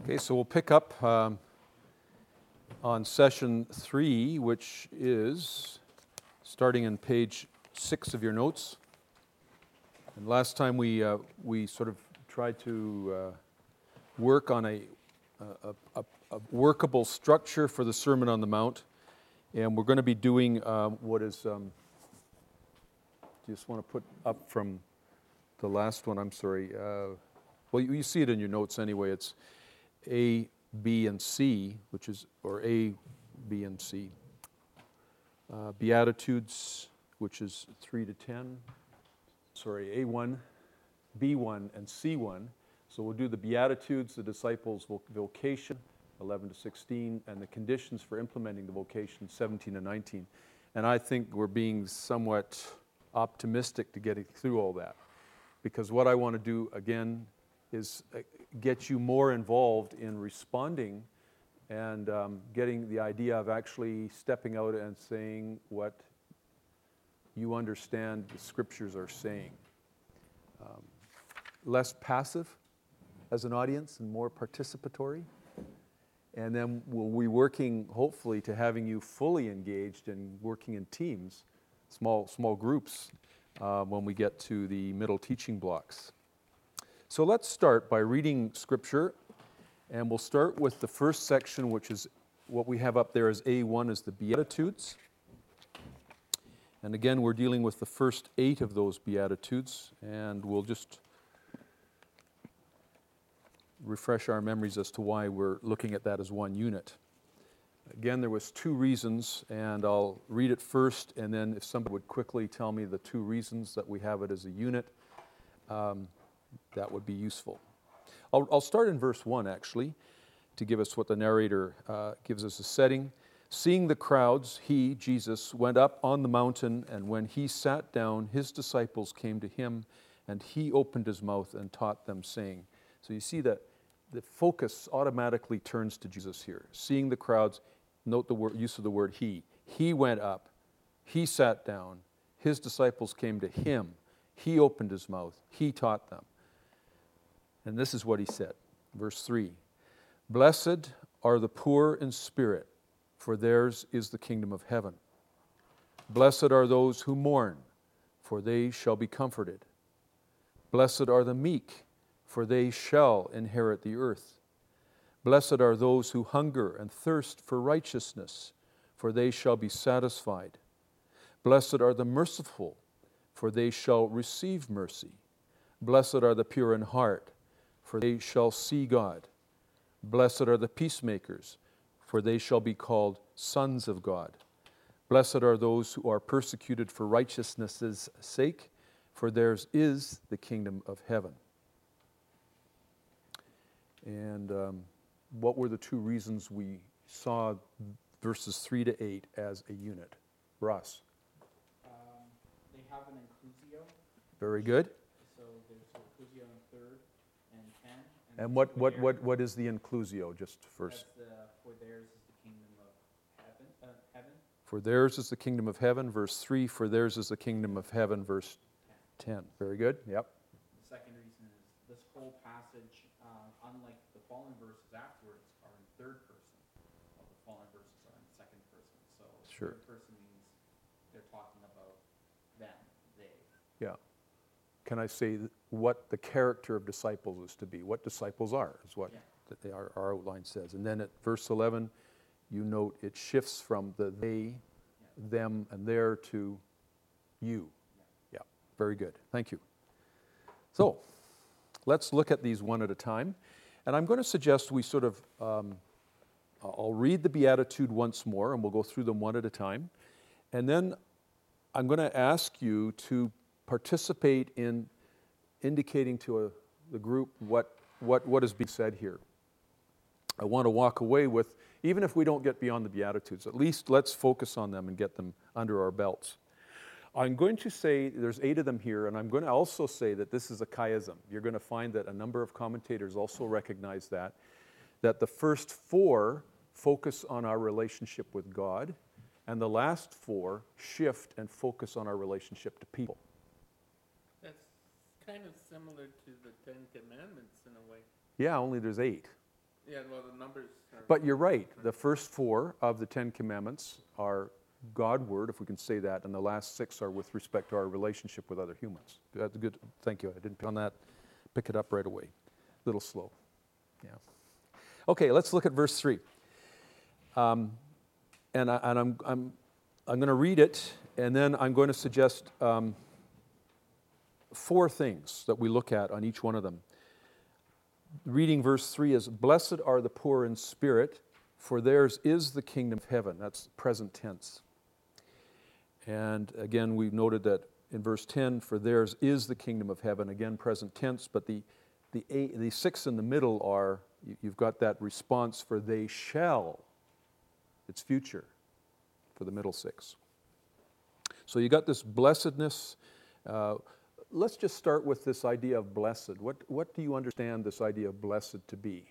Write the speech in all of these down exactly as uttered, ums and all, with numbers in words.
Okay, so we'll pick up um, on session three, which is starting on page six of your notes. And last time we uh, we sort of tried to uh, work on a, a, a, a workable structure for the Sermon on the Mount, and we're going to be doing um, what is. Um, just want to put up from the last one. I'm sorry. Uh, well, you, you see it in your notes anyway. It's A, B, and C, which is, or A, B, and C. Uh, Beatitudes, which is three to ten. Sorry, A one, B one, and C one. So we'll do the Beatitudes, the disciples' vocation, eleven to sixteen, and the conditions for implementing the vocation, seventeen to nineteen. And I think we're being somewhat optimistic to getting through all that. Because what I want to do, again, is get you more involved in responding and um, getting the idea of actually stepping out and saying what you understand the Scriptures are saying. Um, less passive as an audience and more participatory. And then we'll be working, hopefully, to having you fully engaged and working in teams, small, small groups, uh, when we get to the middle teaching blocks. So let's start by reading Scripture, and we'll start with the first section, which is what we have up there as A one, is the Beatitudes. And again, we're dealing with the first eight of those Beatitudes, and we'll just refresh our memories as to why we're looking at that as one unit. Again, there was two reasons, and I'll read it first, and then if somebody would quickly tell me the two reasons that we have it as a unit, um, that would be useful. I'll, I'll start in verse one, actually, to give us what the narrator uh, gives us a setting. Seeing the crowds, he, Jesus, went up on the mountain, and when he sat down, his disciples came to him, and he opened his mouth and taught them, saying. So you see that the focus automatically turns to Jesus here. Seeing the crowds, note the word, use of the word he. He went up, he sat down, his disciples came to him, he opened his mouth, he taught them. And this is what he said, verse three. Blessed are the poor in spirit, for theirs is the kingdom of heaven. Blessed are those who mourn, for they shall be comforted. Blessed are the meek, for they shall inherit the earth. Blessed are those who hunger and thirst for righteousness, for they shall be satisfied. Blessed are the merciful, for they shall receive mercy. Blessed are the pure in heart, for they shall see God. Blessed are the peacemakers, for they shall be called sons of God. Blessed are those who are persecuted for righteousness' sake, for theirs is the kingdom of heaven. And um, what were the two reasons we saw verses three to eight as a unit? Ross. Um, they have an inclusio. Very good. So there's inclusio in third and ten. And, and what, what, what, what is the inclusio, just first? That's the, for theirs is the kingdom of heaven. Uh, heaven. For theirs is the kingdom of heaven, verse three. For theirs is the kingdom of heaven, verse ten. ten. Very good. Yep. The second reason is this whole passage, uh, unlike the following verses afterwards, are in third person, while the following verses are in second person. So sure. Third person means they're talking about them, they. Yeah. Can I say what the character of disciples is to be? What disciples are is what Yeah. that they are, our outline says. And then at verse eleven, you note it shifts from the they, yeah. them, and their to you. Yeah. yeah. Very good. Thank you. So let's look at these one at a time. And I'm going to suggest we sort of, um, I'll read the Beatitude once more, and we'll go through them one at a time. And then I'm going to ask you to participate in indicating to a, the group what, what, what is being said here. I want to walk away with, even if we don't get beyond the Beatitudes, at least let's focus on them and get them under our belts. I'm going to say, there's eight of them here, and I'm going to also say that this is a chiasm. You're going to find that a number of commentators also recognize that, that the first four focus on our relationship with God, and the last four shift and focus on our relationship to people. That's kind of similar to the Ten Commandments in a way. Yeah, only there's eight. Yeah, well, the numbers are. But you're right. The first four of the Ten Commandments are God word, if we can say that, and the last six are with respect to our relationship with other humans. That's good. Thank you. I didn't pick on that. Pick it up right away. A little slow. Yeah. Okay, let's look at verse three. Um, and I, and I'm I'm I'm going to read it, and then I'm going to suggest um, four things that we look at on each one of them. Reading verse three is, "Blessed are the poor in spirit, for theirs is the kingdom of heaven." That's present tense. And again, we've noted that in verse ten, "For theirs is the kingdom of heaven." Again, present tense, but the the, eight, the six in the middle are, you've got that response for "they shall." It's future for the middle six. So you got this blessedness. Uh, let's just start with this idea of blessed. What, what do you understand this idea of blessed to be?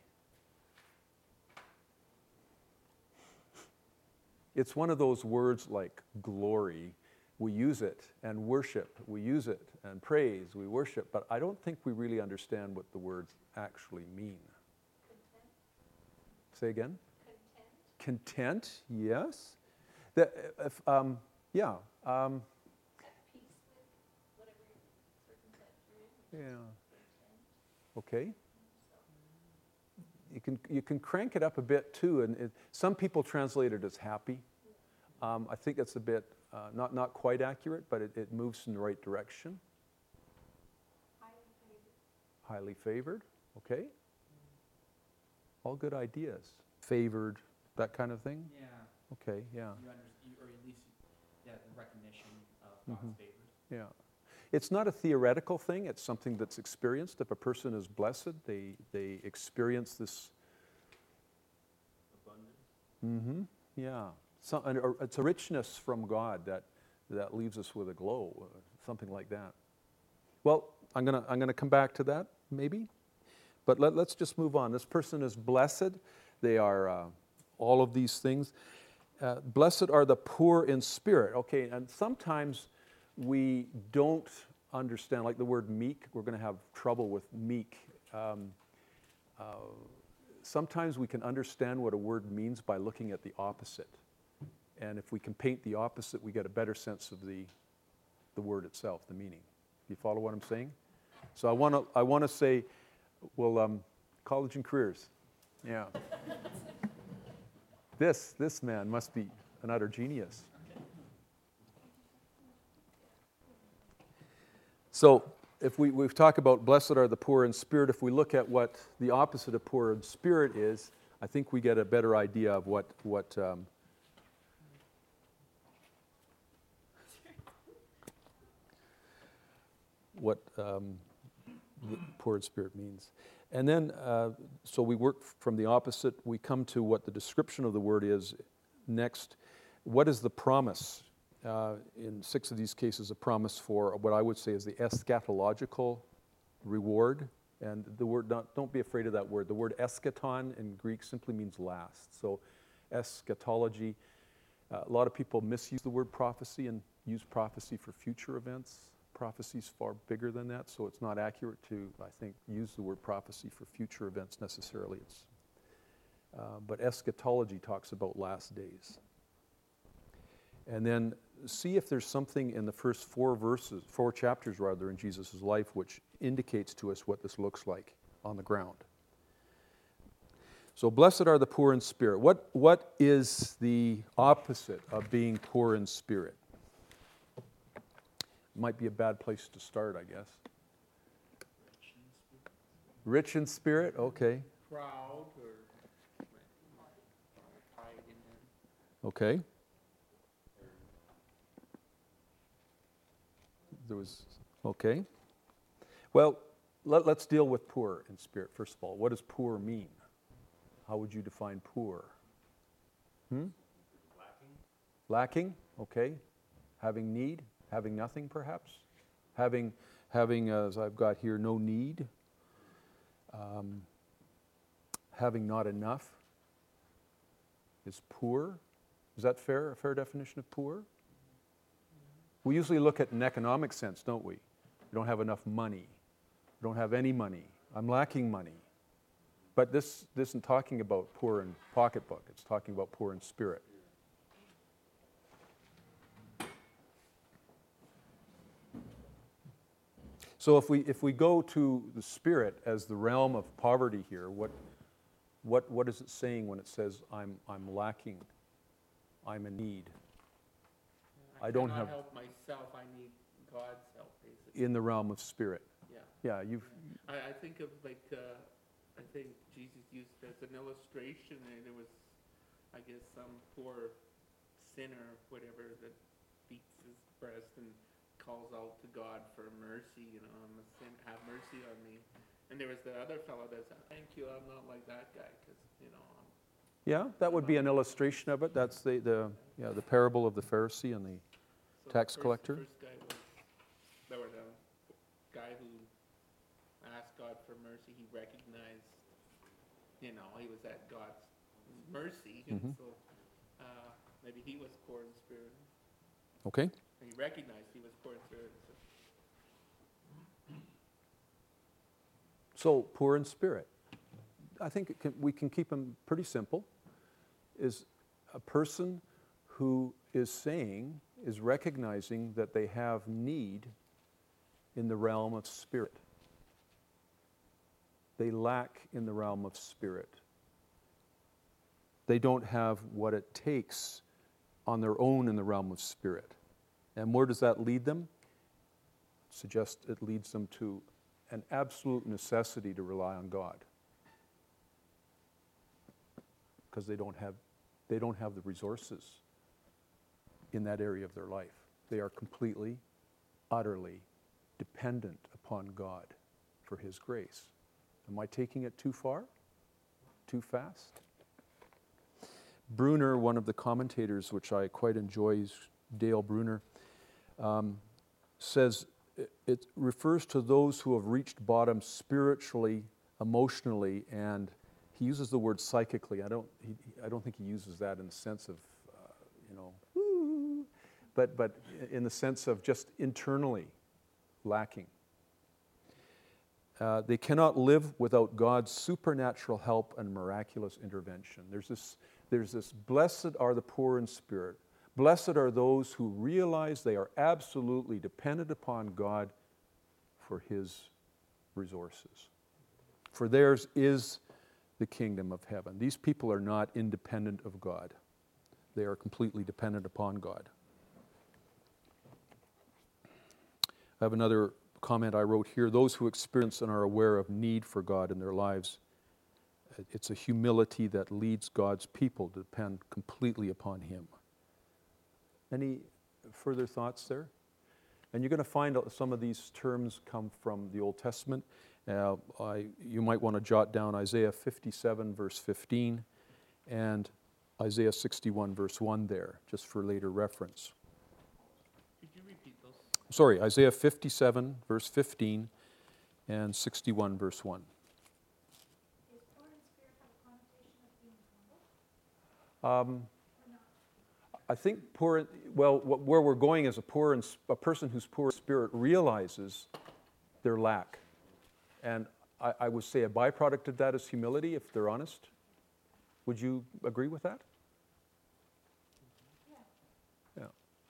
It's one of those words like glory. We use it, and worship. We use it, and praise. We worship. But I don't think we really understand what the words actually mean. Content. Say again? Content. Content, yes. The, if, um, yeah. Um, At peace with whatever circumstance you're in. Yeah. Okay. You can you can crank it up a bit too, and it, some people translate it as happy. Um, I think it's a bit uh, not not quite accurate, but it, it moves in the right direction. Highly favored. Highly favored. Okay. All good ideas. Favored, that kind of thing. Yeah. Okay. Yeah. You under, you, or at least, yeah, the recognition of God's Mm-hmm. favors. Yeah. It's not a theoretical thing, it's something that's experienced. If a person is blessed, they, they experience this. Abundance. Mm-hmm. Yeah. So, and it's a richness from God that, that leaves us with a glow, uh, something like that. Well, I'm gonna I'm gonna come back to that maybe, but let, let's just move on. This person is blessed. They are uh, all of these things. Uh, blessed are the poor in spirit. Okay, and sometimes we don't understand, like the word meek, we're going to have trouble with meek. Um, uh, sometimes we can understand what a word means by looking at the opposite. And if we can paint the opposite, we get a better sense of the, the word itself, the meaning. You follow what I'm saying? So I want to I want to say, well, um, college and careers. Yeah. This, this man must be an utter genius. So if we, we've talked about blessed are the poor in spirit, if we look at what the opposite of poor in spirit is, I think we get a better idea of what, what um, what um, the poor in spirit means. And then, uh, so we work from the opposite. We come to what the description of the word is next. What is the promise? Uh, in six of these cases, a promise for what I would say is the eschatological reward. And the word, not, don't be afraid of that word. The word eschaton in Greek simply means last. So eschatology, uh, a lot of people misuse the word prophecy and use prophecy for future events. Prophecy's far bigger than that, so it's not accurate to, I think, use the word prophecy for future events necessarily. It's, uh, but eschatology talks about last days. And then see if there's something in the first four verses, four chapters rather, in Jesus' life which indicates to us what this looks like on the ground. So blessed are the poor in spirit. What, what is the opposite of being poor in spirit? Might be a bad place to start, I guess. Rich in spirit, okay. Proud or pride in them. Okay. There was, okay. Well, let, let's deal with poor in spirit, first of all. What does poor mean? How would you define poor? Hmm? Lacking. Lacking, okay. Having need? Having nothing, perhaps? Having, having uh, as I've got here, no need. Um, having not enough is poor. Is that fair, a fair definition of poor? We usually look at an economic sense, don't we? We don't have enough money. We don't have any money. I'm lacking money. But this, this isn't talking about poor in pocketbook. It's talking about poor in spirit. So if we, if we go to the spirit as the realm of poverty here, what, what, what is it saying when it says, I'm, I'm lacking, I'm in need? I don't cannot have- help myself, I need God's help, basically. In the realm of spirit. Yeah. Yeah, you've, I, I think of like, uh, I think Jesus used it as an illustration, and there was, I guess, some poor sinner, whatever, that beats his breast and calls out to God for mercy, you know, I'm a sin, have mercy on me. And there was the other fellow that said, thank you, I'm not like that guy, because, you know, I'm, yeah, that would be an illustration of it. That's the, the, yeah, the parable of the Pharisee and the, so the Tax first- collector? The first guy was, there was a guy who asked God for mercy, he recognized, you know, he was at God's mercy, and Mhm. so, uh, maybe he was poor in spirit. okay? And he recognized he was poor in spirit. So, So, poor in spirit. I think it can, we can keep them pretty simple. Is a person who is saying, is recognizing that they have need in the realm of spirit. They lack in the realm of spirit. They don't have what it takes on their own in the realm of spirit. And where does that lead them? Suggest it leads them to an absolute necessity to rely on God. Because they don't have they don't have the resources in that area of their life. They are completely, utterly dependent upon God for His grace. Am I taking it too far? Too fast? Bruner, one of the commentators, which I quite enjoy, is Dale Bruner, um, says it, it refers to those who have reached bottom spiritually, emotionally, and he uses the word psychically. I don't, he, I don't think he uses that in the sense of, uh, you know, woo, but, but in the sense of just internally lacking. Uh, they cannot live without God's supernatural help and miraculous intervention. There's this, there's this, blessed are the poor in spirit. Blessed are those who realize they are absolutely dependent upon God for His resources. For theirs is the kingdom of heaven. These people are not independent of God. They are completely dependent upon God. I have another comment I wrote here. Those who experience and are aware of need for God in their lives, it's a humility that leads God's people to depend completely upon Him. Any further thoughts there? And you're going to find out some of these terms come from the Old Testament. Uh, I, you might want to jot down Isaiah fifty-seven, verse fifteen, and Isaiah sixty-one, verse one there, just for later reference. could you repeat those? Sorry, Isaiah fifty-seven, verse fifteen, and sixty-one, verse one. Does poor in spirit have a connotation of being humble Um, or not? I think poor, well, wh- where we're going is a poor, in, a person who's poor in spirit realizes their lack. And I, I would say a byproduct of that is humility, if they're honest. Would you agree with that? Yeah. Yeah.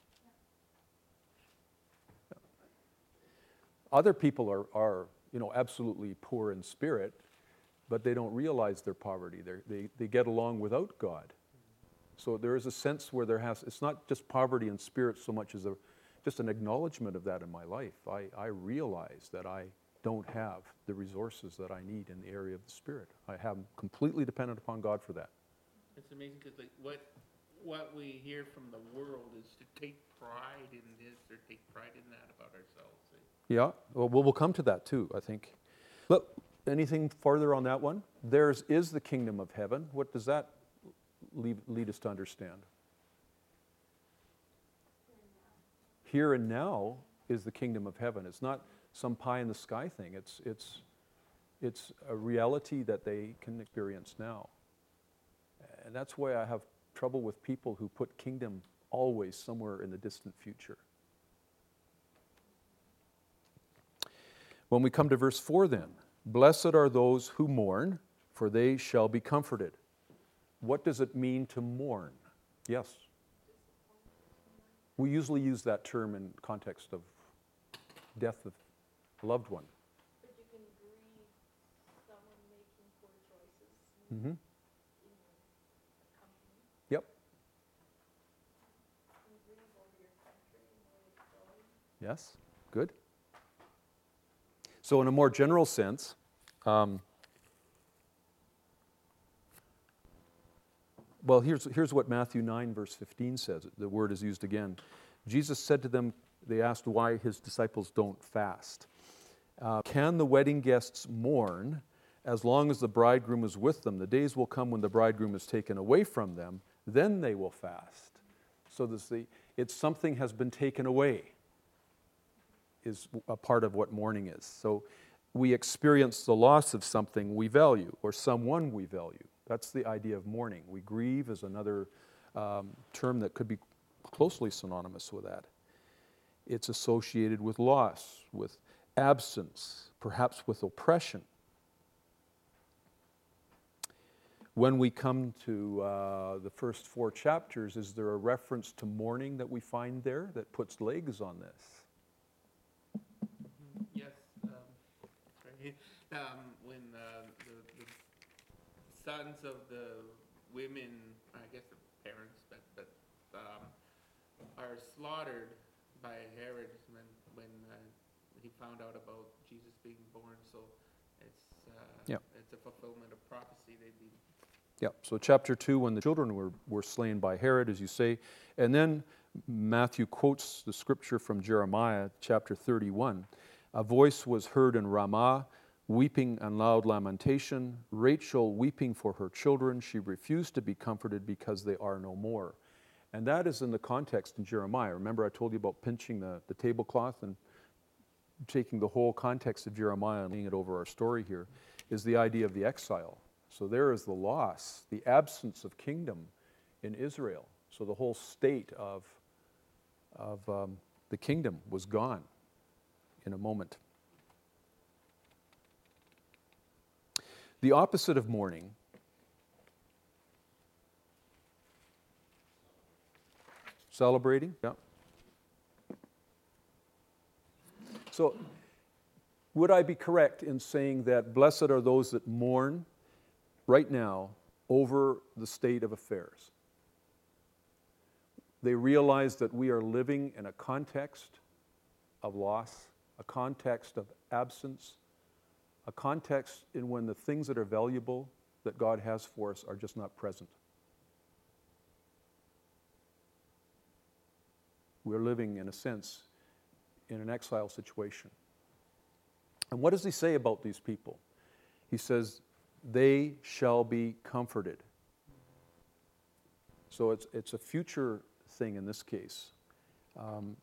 Yeah. Other people are, are, you know, absolutely poor in spirit, but they don't realize their poverty. They're, they they get along without God. So there is a sense where there has, it's not just poverty in spirit so much as a, just an acknowledgement of that in my life. I, I realize that I don't have the resources that I need in the area of the spirit. I am completely dependent upon God for that. It's amazing because like what what we hear from the world is to take pride in this or take pride in that about ourselves. eh? Yeah, well, we'll we'll come to that too, I think. Look, anything further on that one? Theirs is the kingdom of heaven. What does that lead, lead us to understand? Here and now is the kingdom of heaven. It's not some pie in the sky thing. It's, it's, it's a reality that they can experience now. And that's why I have trouble with people who put kingdom always somewhere in the distant future. When we come to verse four then, blessed are those who mourn, for for they shall be comforted. What does it mean to mourn? Yes. We usually use that term in context of death of a loved one. But you can grieve someone making poor choices Mm-hmm. in a company. Yep. You grieve over your country and where it's going. Yes. Good. So in a more general sense, um, well, here's, here's what Matthew nine, verse fifteen says. The word is used again. Jesus said to them, they asked why his disciples don't fast. Uh, Can the wedding guests mourn as long as the bridegroom is with them? The days will come when the bridegroom is taken away from them, then they will fast. So this, the, it's something has been taken away is a part of what mourning is. So we experience the loss of something we value or someone we value. That's the idea of mourning. We grieve is another um, term that could be closely synonymous with that. It's associated with loss, with absence, perhaps with oppression. When we come to uh, the first four chapters, is there a reference to mourning that we find there that puts legs on this? Mhm. Yes, um, right. Um, when uh, the, the sons of the women, I guess the parents, but, but um, are slaughtered by Herod when, when uh, he found out about Jesus being born. So it's, uh, Yeah. it's a fulfillment of prophecy. They'd be Yeah, so chapter two, when the children were, were slain by Herod, as you say, and then Matthew quotes the scripture from Jeremiah, chapter thirty-one. A voice was heard in Ramah, weeping and loud lamentation, Rachel weeping for her children. She refused to be comforted because they are no more. And that is in the context in Jeremiah. Remember I told you about pinching the, the tablecloth and taking the whole context of Jeremiah and laying it over our story here, is the idea of the exile. So there is the loss, the absence of kingdom in Israel. So the whole state of, of um, the kingdom was gone in a moment. The opposite of mourning celebrating, yeah. So would I be correct in saying that blessed are those that mourn right now over the state of affairs? They realize that we are living in a context of loss, a context of absence, a context in when the things that are valuable that God has for us are just not present. We're living, in a sense, in an exile situation. And what does he say about these people? He says, they shall be comforted. So it's, it's a future thing in this case. Um,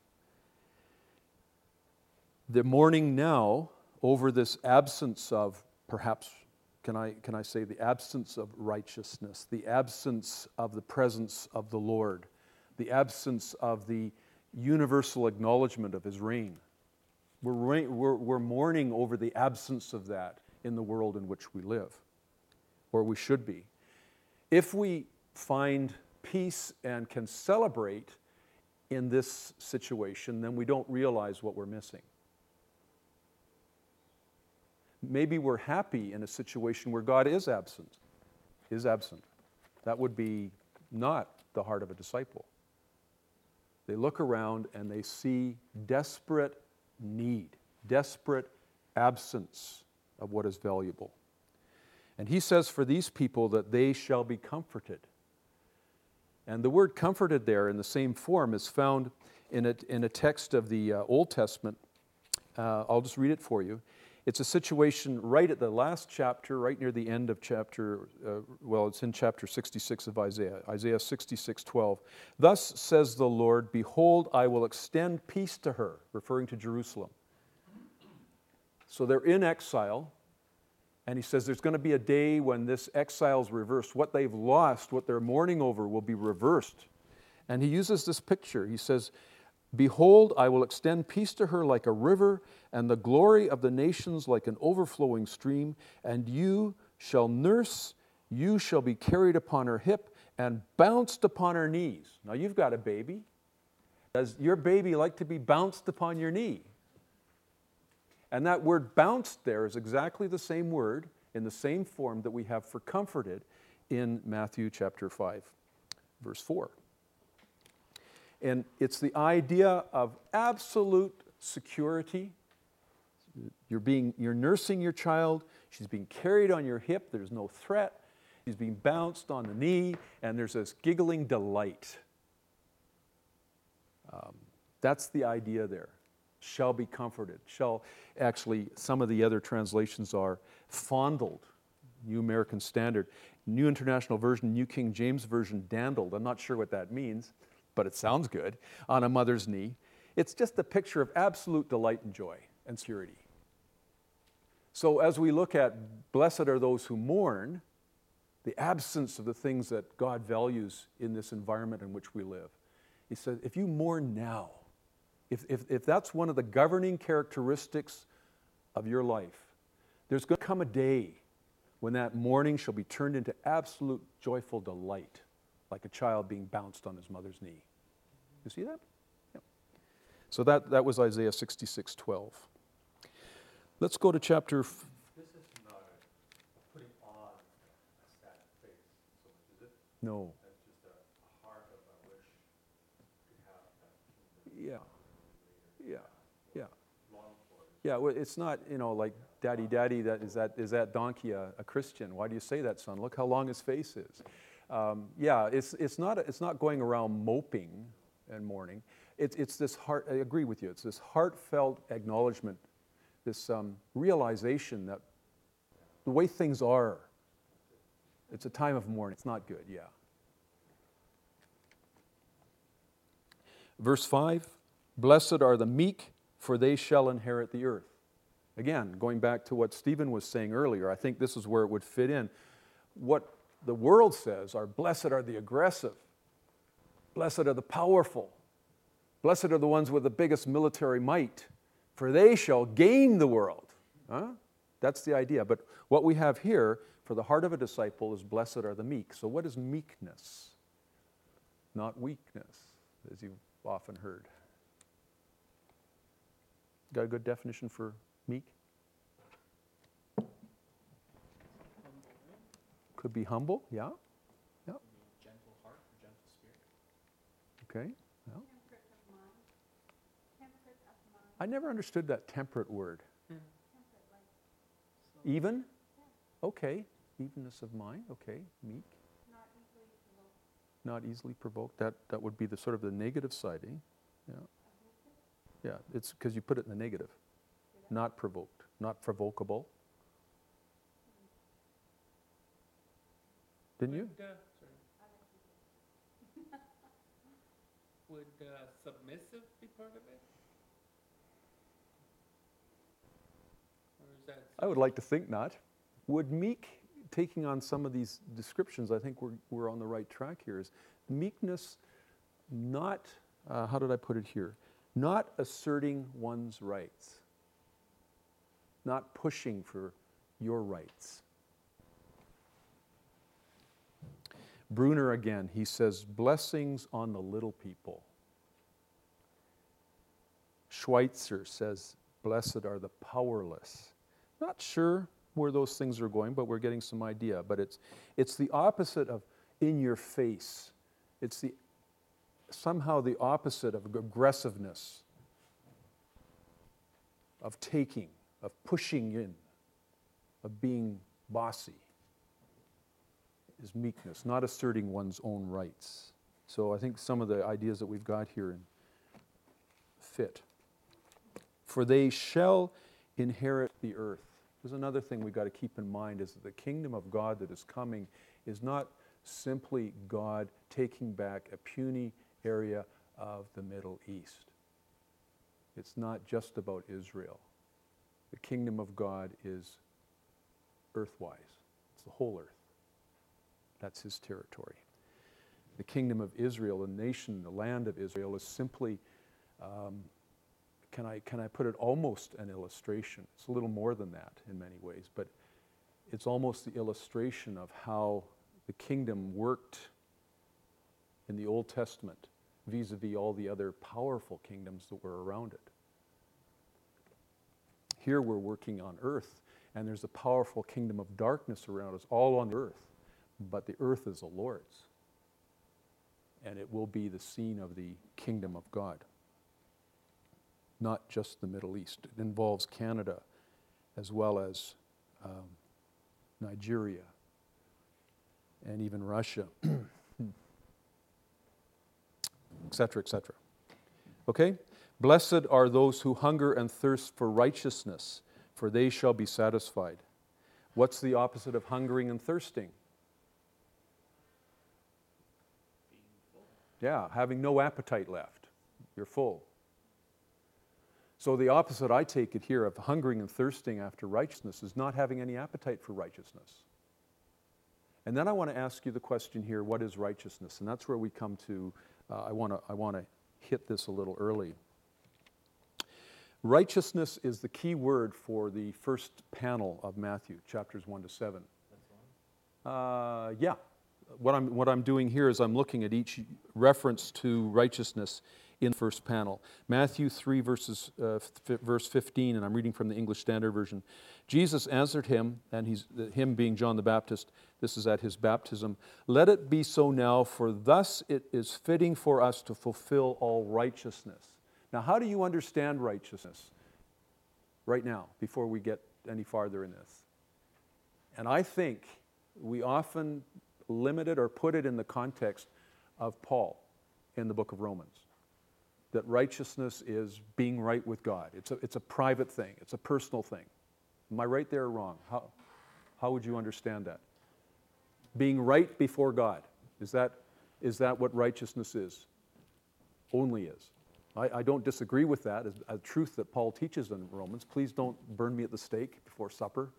they're mourning now over this absence of, perhaps, can I, can I say, the absence of righteousness, the absence of the presence of the Lord, the absence of the universal acknowledgement of his reign. We're, we're, we're mourning over the absence of that in the world in which we live, or we should be. If we find peace and can celebrate in this situation, then we don't realize what we're missing. Maybe we're happy in a situation where God is absent, is absent. That would be not the heart of a disciple. They look around and they see desperate need, desperate absence of what is valuable. And he says for these people that they shall be comforted. And the word comforted there in the same form is found in a, in a text of the uh, Old Testament. Uh, I'll just read it for you. It's a situation right at the last chapter, right near the end of chapter, uh, well, it's in chapter sixty-six of Isaiah, Isaiah sixty-six twelve. Thus says the Lord, behold, I will extend peace to her, referring to Jerusalem. So they're in exile, and he says there's going to be a day when this exile is reversed. What they've lost, what they're mourning over, will be reversed. And he uses this picture. He says, behold, I will extend peace to her like a river, and the glory of the nations like an overflowing stream, and you shall nurse, you shall be carried upon her hip and bounced upon her knees. Now you've got a baby. Does your baby like to be bounced upon your knee? And that word bounced there is exactly the same word in the same form that we have for comforted in Matthew chapter five, verse four. And it's the idea of absolute security. You're being, you're nursing your child. She's being carried on your hip. There's no threat. She's being bounced on the knee, and there's this giggling delight. Um, that's the idea there. Shall be comforted. Shall, actually, some of the other translations are fondled. New American Standard. New International Version, New King James Version, dandled. I'm not sure what that means, but it sounds good. On a mother's knee. It's just a picture of absolute delight and joy and security. So as we look at blessed are those who mourn, the absence of the things that God values in this environment in which we live, he said, if you mourn now, if, if, if that's one of the governing characteristics of your life, there's going to come a day when that mourning shall be turned into absolute joyful delight, like a child being bounced on his mother's knee. You see that? Yeah. So that, that was Isaiah sixty-six twelve. Let's go to chapter... F- this is not a putting on a sad face so much, is it? no. That's just a, a heart of a wish to have that kingdom. Yeah. Yeah. Yeah. Yeah, well, it's not, you know, like, daddy, daddy, that, is, that, is that donkey a, a Christian? Why do you say that, son? Look how long his face is. Um, yeah, it's, it's, not, it's not going around moping and mourning. It's, it's this heart, I agree with you, it's this heartfelt acknowledgement, this um, realization that the way things are, it's a time of mourning. It's not good, yeah. Verse five, blessed are the meek, for they shall inherit the earth. Again, going back to what Stephen was saying earlier, I think this is where it would fit in. What the world says are, blessed are the aggressive, blessed are the powerful, blessed are the ones with the biggest military might, for they shall gain the world. Huh? That's the idea. But what we have here for the heart of a disciple is blessed are the meek. So what is meekness? Not weakness, as you've often heard. Got a good definition for meek? Could be humble, yeah. Yeah. Gentle heart, or gentle spirit. Okay. Well, Temperate of mind. Temperate of mind. I never understood that temperate word. Temperate, like Even? Okay. Evenness of mind. Okay. Meek. not easily provoked. Not easily provoked. That that would be the sort of the negative side, eh? Yeah. Yeah. It's because you put it in the negative. Not provoked. Not provocable. Didn't you? Would, uh, sorry. Would uh, submissive be part of it? Or is that? I would like to think not. Would meek, taking on some of these descriptions, I think we're, we're on the right track here, is meekness not, uh, how did I put it here? Not asserting one's rights. Not pushing for your rights. Bruner again, he says, blessings on the little people. Schweitzer says, blessed are the powerless. Not sure where those things are going, but we're getting some idea. But it's, it's the opposite of in your face. It's the, somehow the opposite of aggressiveness, of taking, of pushing in, of being bossy. Is meekness, not asserting one's own rights. So I think some of the ideas that we've got here fit. For they shall inherit the earth. There's another thing we've got to keep in mind is that the kingdom of God that is coming is not simply God taking back a puny area of the Middle East. It's not just about Israel. The kingdom of God is earthwise. It's the whole earth. That's his territory. The kingdom of Israel, the nation, the land of Israel is simply, um, can I, can I put it almost an illustration? It's a little more than that in many ways, but it's almost the illustration of how the kingdom worked in the Old Testament vis-a-vis all the other powerful kingdoms that were around it. Here we're working on earth, and there's a powerful kingdom of darkness around us, all on the earth. But the earth is the Lord's, and it will be the scene of the kingdom of God. Not just the Middle East. It involves Canada as well as um, Nigeria and even Russia, et cetera, et cetera. Okay? Blessed are those who hunger and thirst for righteousness, for they shall be satisfied. What's the opposite of hungering and thirsting? Yeah, having no appetite left. You're full. So the opposite, I take it here, of hungering and thirsting after righteousness is not having any appetite for righteousness. And then I want to ask you the question here, what is righteousness? And that's where we come to, uh, I want to I want to hit this a little early. Righteousness is the key word for the first panel of Matthew, chapters one to seven. Uh, yeah. What I'm, what I'm doing here is I'm looking at each reference to righteousness in the first panel. Matthew three, verses, uh, f- verse fifteen, and I'm reading from the English Standard Version. Jesus answered him, and he's, him being John the Baptist, this is at his baptism, "Let it be so now, for thus it is fitting for us to fulfill all righteousness." Now, how do you understand righteousness right now, before we get any farther in this? And I think we often limit it or put it in the context of Paul in the book of Romans. That righteousness is being right with God. It's a, it's a private thing. It's a personal thing. Am I right there or wrong? How, how would you understand that? Being right before God. Is that, is that what righteousness is? Only is. I, I don't disagree with that as a truth that Paul teaches in Romans. Please don't burn me at the stake before supper.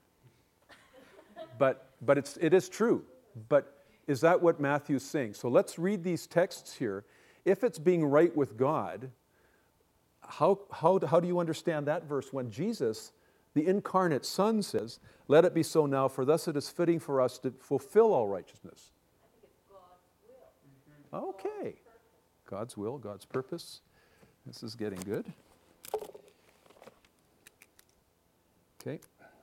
But, but it's, it is true. But is that what Matthew's saying? So let's read these texts here. If it's being right with God, how, how, how do you understand that verse when Jesus, the incarnate Son, says, "Let it be so now, for thus it is fitting for us to fulfill all righteousness"? I think it's God's will. Okay. God's will, God's purpose. This is getting good. Okay.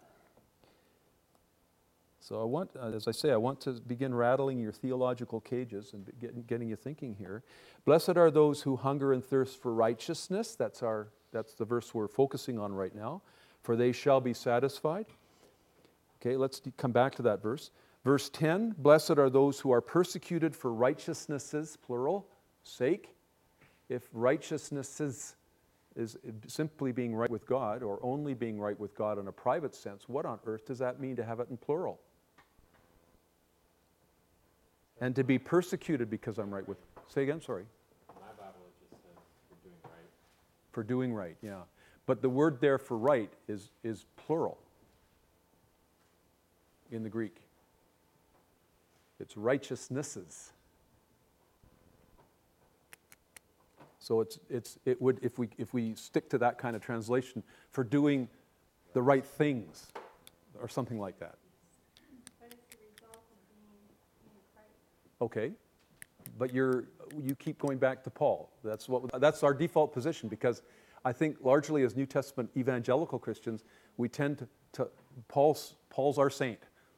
So I want, uh, as I say, I want to begin rattling your theological cages and get, getting you thinking here. Blessed are those who hunger and thirst for righteousness. That's our, that's the verse we're focusing on right now. For they shall be satisfied. Okay, let's d- come back to that verse. Verse ten, blessed are those who are persecuted for righteousness', plural, sake. If righteousnesses is simply being right with God, or only being right with God in a private sense, what on earth does that mean to have it in plural? And to be persecuted because I'm right with, say again, sorry. My Bible, it just says for doing right. For doing right, yeah. But the word there for right is, is plural in the Greek. It's righteousnesses. So it's, it's, it would, if we, if we stick to that kind of translation, for doing the right things, or something like that. But it's the result of being in Christ. Okay, but you're, you keep going back to Paul. That's what, that's our default position, because I think largely as New Testament evangelical Christians, we tend to, to Paul's, Paul's our saint.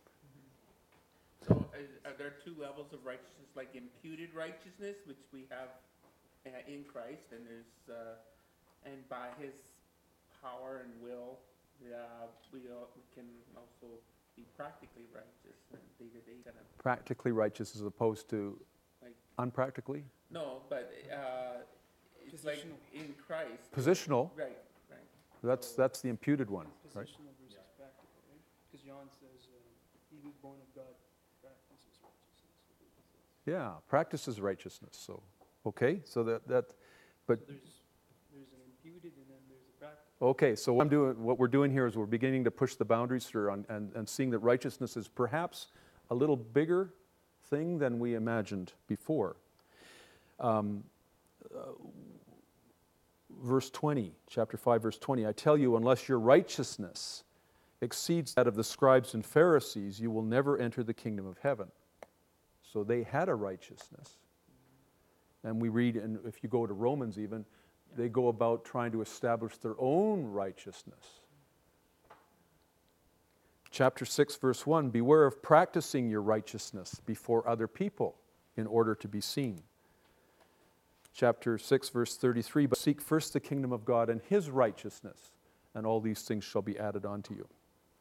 So are, are there two levels of righteousness, like imputed righteousness, which we have uh, in Christ, and there's, uh, and by His power and will, uh, we, all, we can also be practically righteous and day-to-day kind of, Practically righteous as opposed to like, unpractically? no, but uh, it's like in Christ. Positional, Right, right. that's, that's the imputed one, right? Positional versus practical, right? Because John says, uh, he who's born of God practices righteousness. Yeah, practices righteousness, so, okay, so that, that, but, There's, there's an imputed and then there's a practical. okay, so what I'm doing, what we're doing here is we're beginning to push the boundaries through on, and, and seeing that righteousness is perhaps a little bigger thing than we imagined before. Um, uh, verse twenty, chapter five, verse twenty, I tell you, unless your righteousness exceeds that of the scribes and Pharisees, you will never enter the kingdom of heaven. So they had a righteousness. And we read, and if you go to Romans even, they go about trying to establish their own righteousness. Chapter six, verse one, beware of practicing your righteousness before other people in order to be seen. Chapter six, verse thirty-three, but seek first the kingdom of God and his righteousness, and all these things shall be added unto you.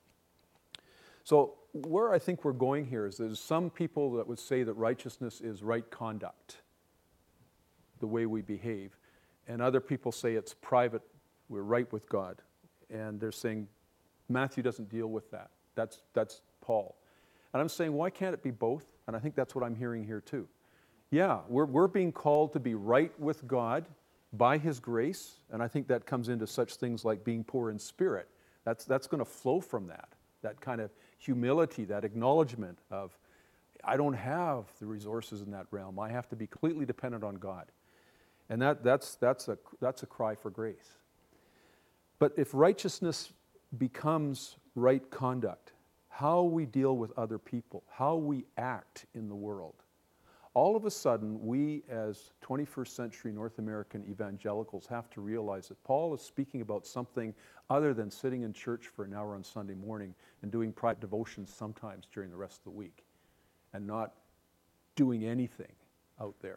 So where I think we're going here is there's some people that would say that righteousness is right conduct, the way we behave. And other people say it's private, we're right with God. And they're saying Matthew doesn't deal with that. That's, that's Paul. And I'm saying, why can't it be both? And I think that's what I'm hearing here too. Yeah, we're, we're being called to be right with God by his grace. And I think that comes into such things like being poor in spirit. That's, that's going to flow from that. That kind of humility, that acknowledgement of, I don't have the resources in that realm. I have to be completely dependent on God. And that, that's, that's, a, that's a cry for grace. But if righteousness becomes right conduct, how we deal with other people, how we act in the world, all of a sudden we as twenty-first century North American evangelicals have to realize that Paul is speaking about something other than sitting in church for an hour on Sunday morning and doing private devotions sometimes during the rest of the week and not doing anything out there.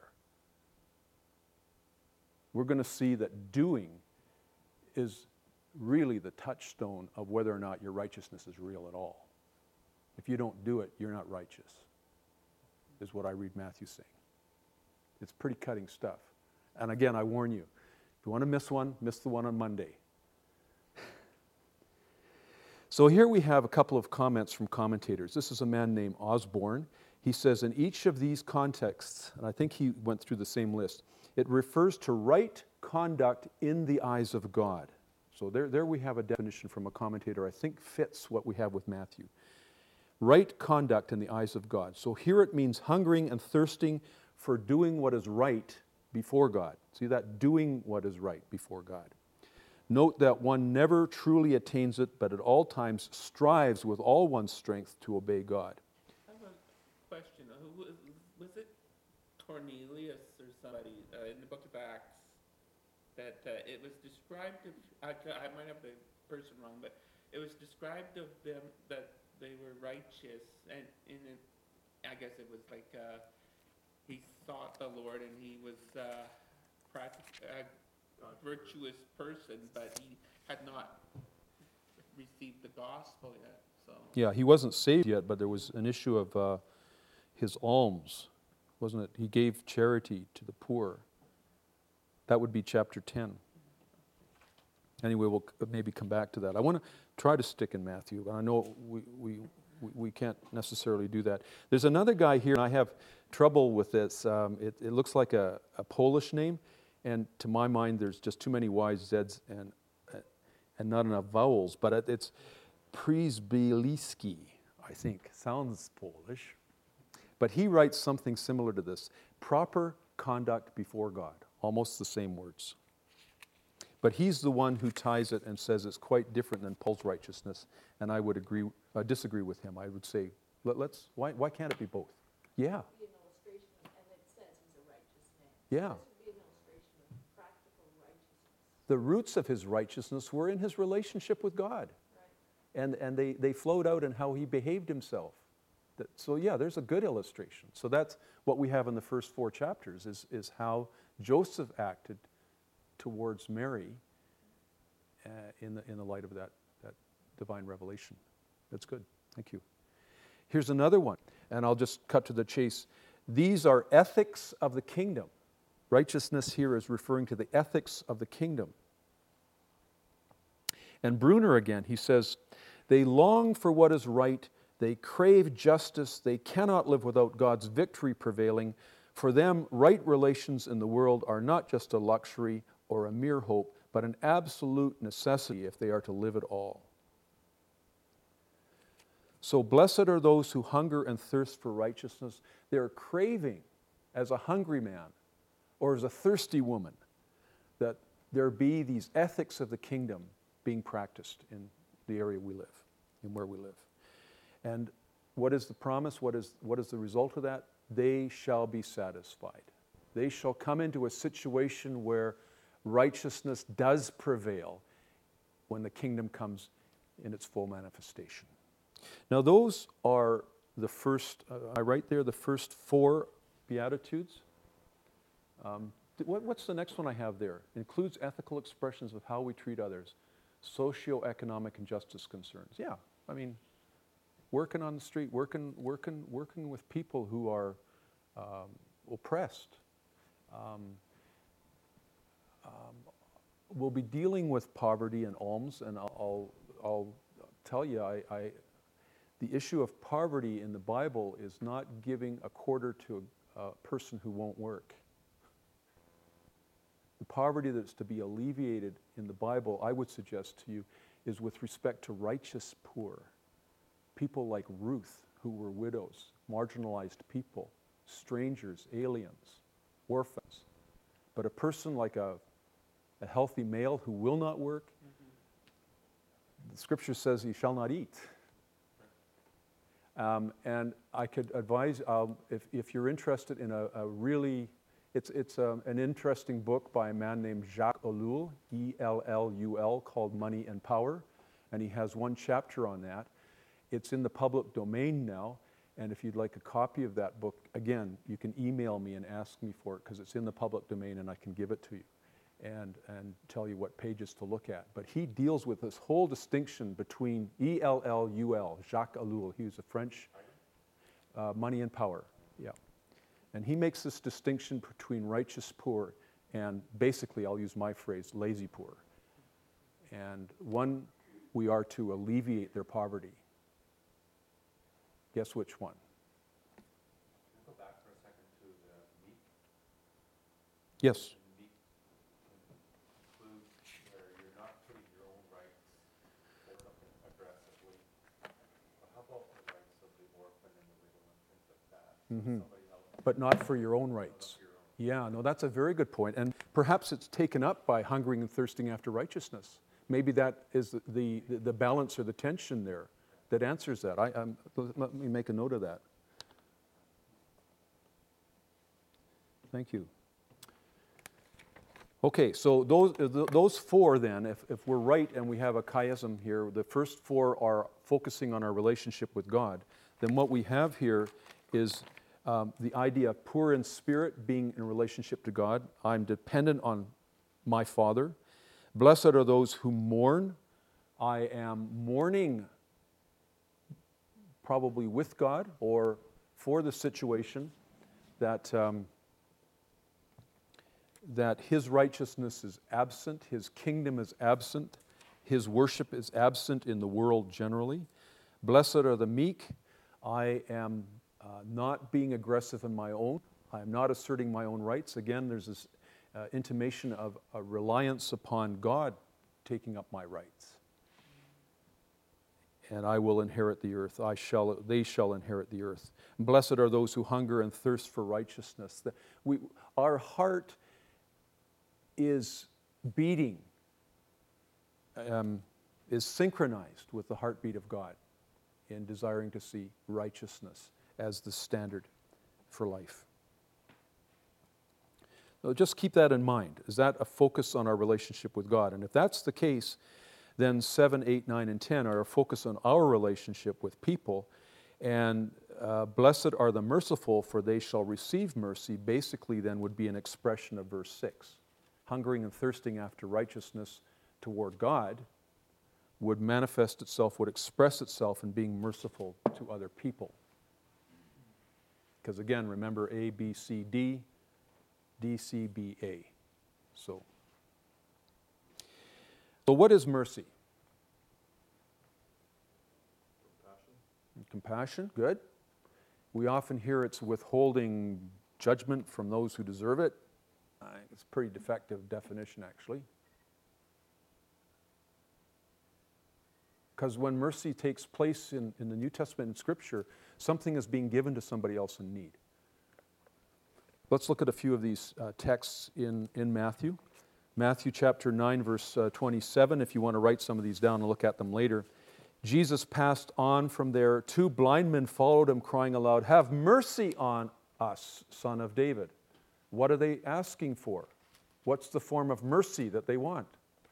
We're going to see that doing is really the touchstone of whether or not your righteousness is real at all. If you don't do it, you're not righteous, is what I read Matthew saying. It's pretty cutting stuff. And again, I warn you, if you want to miss one, miss the one on Monday. So here we have a couple of comments from commentators. This is a man named Osborne. He says, in each of these contexts, and I think he went through the same list, it refers to right conduct in the eyes of God. So there, there we have a definition from a commentator I think fits what we have with Matthew. Right conduct in the eyes of God. So here it means hungering and thirsting for doing what is right before God. See that? Doing what is right before God. Note that one never truly attains it, but at all times strives with all one's strength to obey God. I have a question. Who was, was it Cornelius or somebody uh, in the book of Acts that uh, it was described of, I, I might have the person wrong, but it was described of them that they were righteous, and in it, I guess it was like uh, he sought the Lord and he was uh, practic- a virtuous person, but he had not received the gospel yet. So Yeah, he wasn't saved yet, but there was an issue of uh, his alms, wasn't it? He gave charity to the poor. That would be chapter ten. Anyway, we'll maybe come back to that. I want to try to stick in Matthew, but I know we, we, we can't necessarily do that. There's another guy here, and I have trouble with this. Um, it, it looks like a, a Polish name, and to my mind, there's just too many Y's, Z's, and, and not enough vowels, but it, it's Przybyliski, I think. Sounds Polish. But he writes something similar to this. Proper conduct before God. Almost the same words. But he's the one who ties it and says it's quite different than Paul's righteousness, and I would agree, uh, disagree with him. I would say, let, let's. Why, why can't it be both? Yeah. Be an illustration, and it says he's a righteous man. Yeah. This would be an illustration of practical righteousness. The roots of his righteousness were in his relationship with God, Right. and and they they flowed out in how he behaved himself. That, so yeah, there's a good illustration. So that's what we have in the first four chapters is is how Joseph acted towards Mary uh, in the in the light of that, that divine revelation. That's good. Thank you. Here's another one, and I'll just cut to the chase. These are ethics of the kingdom. Righteousness here is referring to the ethics of the kingdom. And Bruner again, he says, they long for what is right, they crave justice, they cannot live without God's victory prevailing. For them, right relations in the world are not just a luxury or a mere hope, but an absolute necessity if they are to live at all. So blessed are those who hunger and thirst for righteousness. They're craving, as a hungry man or as a thirsty woman, that there be these ethics of the kingdom being practiced in the area we live. in where we live. And what is the promise? What is, what is the result of that? They shall be satisfied. They shall come into a situation where righteousness does prevail when the kingdom comes in its full manifestation. Now those are the first, uh, I write there, the first four Beatitudes. Um, what, what's the next one I have there? Includes ethical expressions of how we treat others, socioeconomic and justice concerns. Yeah, I mean, working on the street, working, working, working with people who are um, oppressed. Um, um, we'll be dealing with poverty and alms, and I'll, I'll, I'll tell you, I, I, the issue of poverty in the Bible is not giving a quarter to a, a person who won't work. The poverty that's to be alleviated in the Bible, I would suggest to you, is with respect to righteous poor. People like Ruth, who were widows, marginalized people, strangers, aliens, orphans. But a person like a, a healthy male who will not work, mm-hmm. the scripture says he shall not eat. Um, and I could advise, um, if, if you're interested in a, a really, it's, it's um, an interesting book by a man named Jacques Ellul, E L L U L, called Money and Power. And he has one chapter on that. It's in the public domain now. And if you'd like a copy of that book, again, you can email me and ask me for it because it's in the public domain and I can give it to you and, and tell you what pages to look at. But he deals with this whole distinction between E L L U L, Jacques Ellul. He was a French, uh, Money and Power, yeah. And he makes this distinction between righteous poor and basically, I'll use my phrase, lazy poor. And one, we are to alleviate their poverty. Guess which one? Can you go back for a second to the meek? Yes. The meek includes where you're not putting your own rights forward aggressively. But how about the rights of the orphan and the widow and things like that? Mm-hmm. Somebody else. But not for your own rights. Your own. Yeah, no, that's a very good point. And perhaps it's taken up by hungering and thirsting after righteousness. Maybe that is the, the, the balance or the tension there that answers that. I, um, let me make a note of that. Thank you. Okay, so those, those four then, if, if we're right and we have a chiasm here, the first four are focusing on our relationship with God, then what we have here is um, the idea of poor in spirit, being in relationship to God. I'm dependent on my Father. Blessed are those who mourn. I am mourning probably with God or for the situation that um, that His righteousness is absent, His kingdom is absent, His worship is absent in the world generally. Blessed are the meek. I am uh, not being aggressive in my own. I am not asserting my own rights. Again, there's this uh, intimation of a reliance upon God taking up my rights. And I will inherit the earth. I shall, they shall inherit the earth. And blessed are those who hunger and thirst for righteousness. The, we, our heart is beating, um, is synchronized with the heartbeat of God in desiring to see righteousness as the standard for life. So just keep that in mind. Is that a focus on our relationship with God? And if that's the case, then seven, eight, nine, and ten are a focus on our relationship with people. And uh, blessed are the merciful, for they shall receive mercy, basically then would be an expression of verse six. Hungering and thirsting after righteousness toward God would manifest itself, would express itself in being merciful to other people. Because again, remember A, B, C, D, D, C, B, A. So. So what is mercy? Compassion. Compassion, good. We often hear it's withholding judgment from those who deserve it. I think it's a pretty defective definition, actually. Because when mercy takes place in, in the New Testament and Scripture, something is being given to somebody else in need. Let's look at a few of these uh, texts in, in Matthew. Matthew chapter nine, verse uh, twenty-seven, if you want to write some of these down and look at them later. Jesus passed on from there. Two blind men followed him, crying aloud, "Have mercy on us, Son of David." What are they asking for? What's the form of mercy that they want?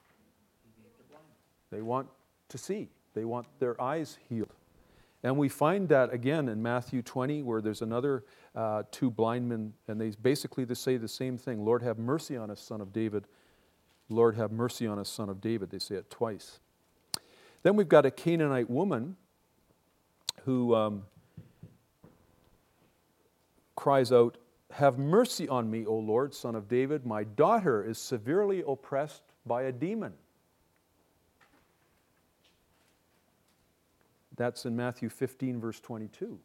They want to see. They want their eyes healed. And we find that again in Matthew twenty, where there's another uh, two blind men, and they basically they say the same thing. "Lord, have mercy on us, Son of David. Lord, have mercy on us, Son of David." They say it twice. Then we've got a Canaanite woman who um, cries out, "Have mercy on me, O Lord, Son of David. My daughter is severely oppressed by a demon." That's in Matthew fifteen, verse twenty-two.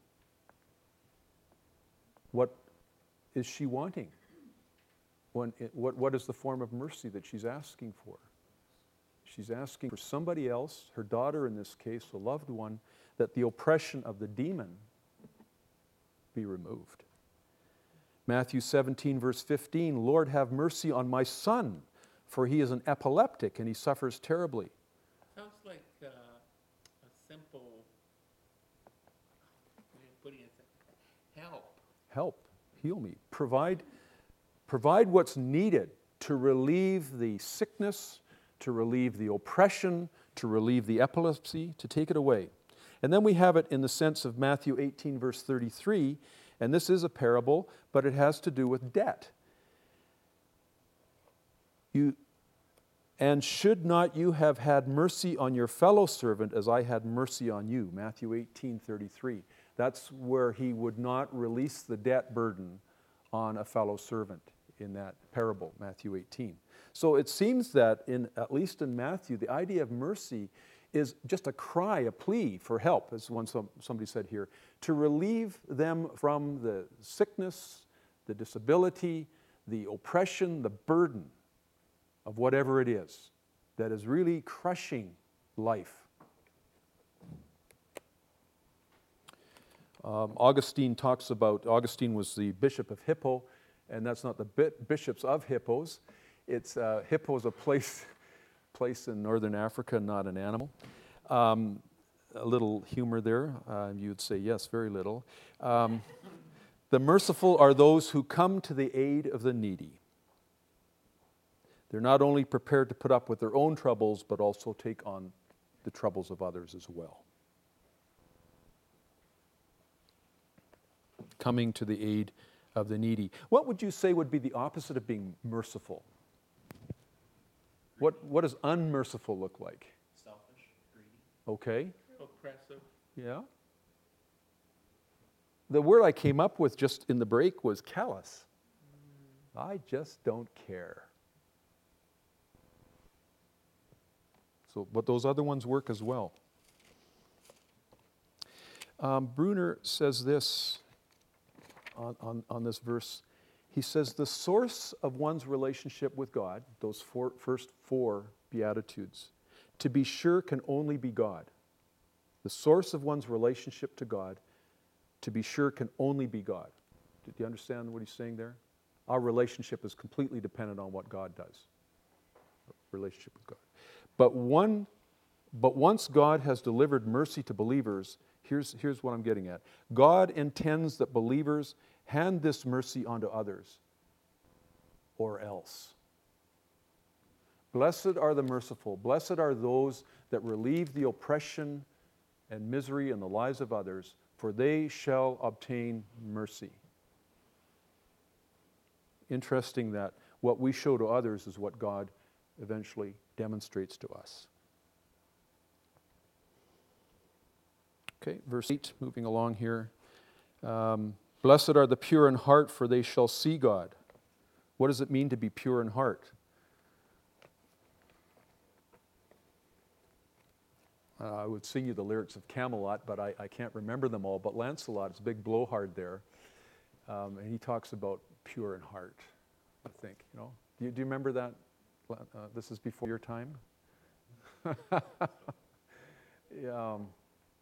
What is she wanting? When it, what, what is the form of mercy that she's asking for? She's asking for somebody else, her daughter in this case, a loved one, that the oppression of the demon be removed. Matthew seventeen, verse fifteen, "Lord, have mercy on my son, for he is an epileptic and he suffers terribly." Sounds like uh, a simple, way of putting it, help. Help, heal me. Provide, provide what's needed to relieve the sickness, to relieve the oppression, to relieve the epilepsy, to take it away. And then we have it in the sense of Matthew eighteen, verse thirty-three, and this is a parable, but it has to do with debt. You, "And should not you have had mercy on your fellow servant as I had mercy on you?" Matthew eighteen, thirty-three. That's where he would not release the debt burden on a fellow servant in that parable, Matthew eighteen. So it seems that, in at least in Matthew, the idea of mercy is just a cry, a plea for help, as one some, somebody said here, to relieve them from the sickness, the disability, the oppression, the burden of whatever it is that is really crushing life. Um, Augustine talks about, Augustine was the bishop of Hippo, and that's not the bi- bishops of Hippos. It's uh, Hippo is a place, place in northern Africa, not an animal. Um, a little humor there. Uh, you would say yes, very little. Um, the merciful are those who come to the aid of the needy. They're not only prepared to put up with their own troubles, but also take on the troubles of others as well. Coming to the aid of the needy. What would you say would be the opposite of being merciful? What, what does unmerciful look like? Selfish, greedy. Okay, Oppressive. yeah. The word I came up with just in the break was callous. I just don't care. So, but those other ones work as well. Um, Bruner says this on, on, on this verse. He says, the source of one's relationship with God, those four, first four Beatitudes, to be sure can only be God. The source of one's relationship to God, to be sure, can only be God. Do you understand what he's saying there? Our relationship is completely dependent on what God does. Relationship with God. But one, but once God has delivered mercy to believers, here's, here's what I'm getting at. God intends that believers hand this mercy onto others, or else. Blessed are the merciful. Blessed are those that relieve the oppression and misery in the lives of others, for they shall obtain mercy. Interesting that what we show to others is what God eventually demonstrates to us. Okay, verse eight, moving along here. Um, Blessed are the pure in heart, for they shall see God. What does it mean to be pure in heart? Uh, I would sing you the lyrics of Camelot, but I, I can't remember them all. But Lancelot is a big blowhard there. Um, and he talks about pure in heart, I think. You know, do you, do you remember that? Uh, this is before your time? yeah, um,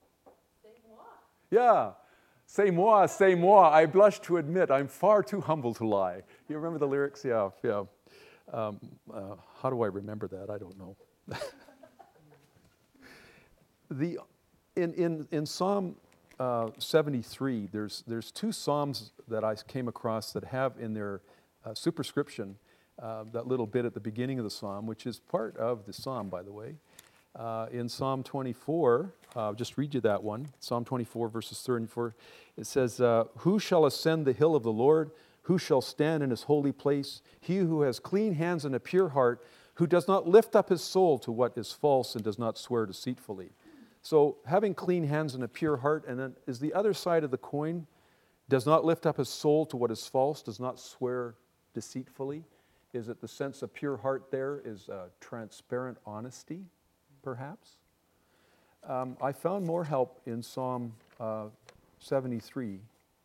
yeah. C'est moi, c'est moi. I blush to admit I'm far too humble to lie. You remember the lyrics? Yeah, yeah. Um, uh, how do I remember that? I don't know. the in, in, in Psalm uh, seventy-three, there's, there's two Psalms that I came across that have in their uh, superscription uh, that little bit at the beginning of the Psalm, which is part of the Psalm, by the way. Uh, in Psalm twenty-four, uh, I'll just read you that one. Psalm twenty-four, verses thirty-four. It says, uh, who shall ascend the hill of the Lord? Who shall stand in his holy place? He who has clean hands and a pure heart, who does not lift up his soul to what is false and does not swear deceitfully. So having clean hands and a pure heart, and then is the other side of the coin, does not lift up his soul to what is false, does not swear deceitfully. Is it the sense of pure heart there is uh, transparent honesty, perhaps? Um, I found more help in Psalm uh, seventy-three.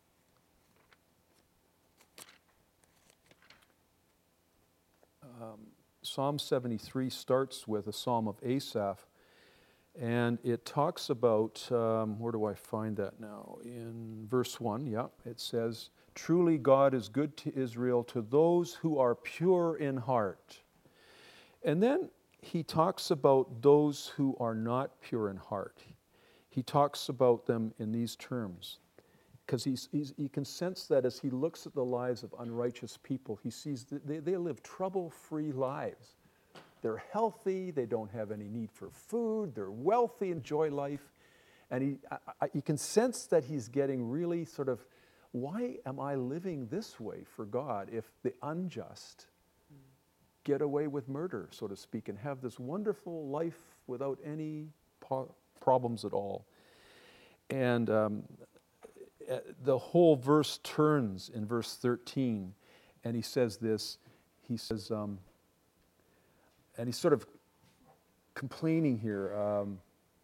Um, Psalm seventy-three starts with a psalm of Asaph, and it talks about, um, where do I find that now? In verse one, yeah, it says, truly God is good to Israel, to those who are pure in heart. And then he talks about those who are not pure in heart. He talks about them in these terms, because he's, he's, he can sense that as he looks at the lives of unrighteous people, he sees that they, they live trouble-free lives. They're healthy, they don't have any need for food, they're wealthy, enjoy life. And he, I, I, you can sense that he's getting really sort of, why am I living this way for God if the unjust get away with murder, so to speak, and have this wonderful life without any po- problems at all? And um, the whole verse turns in verse thirteen, and he says this, he says, um, and he's sort of complaining here. Um,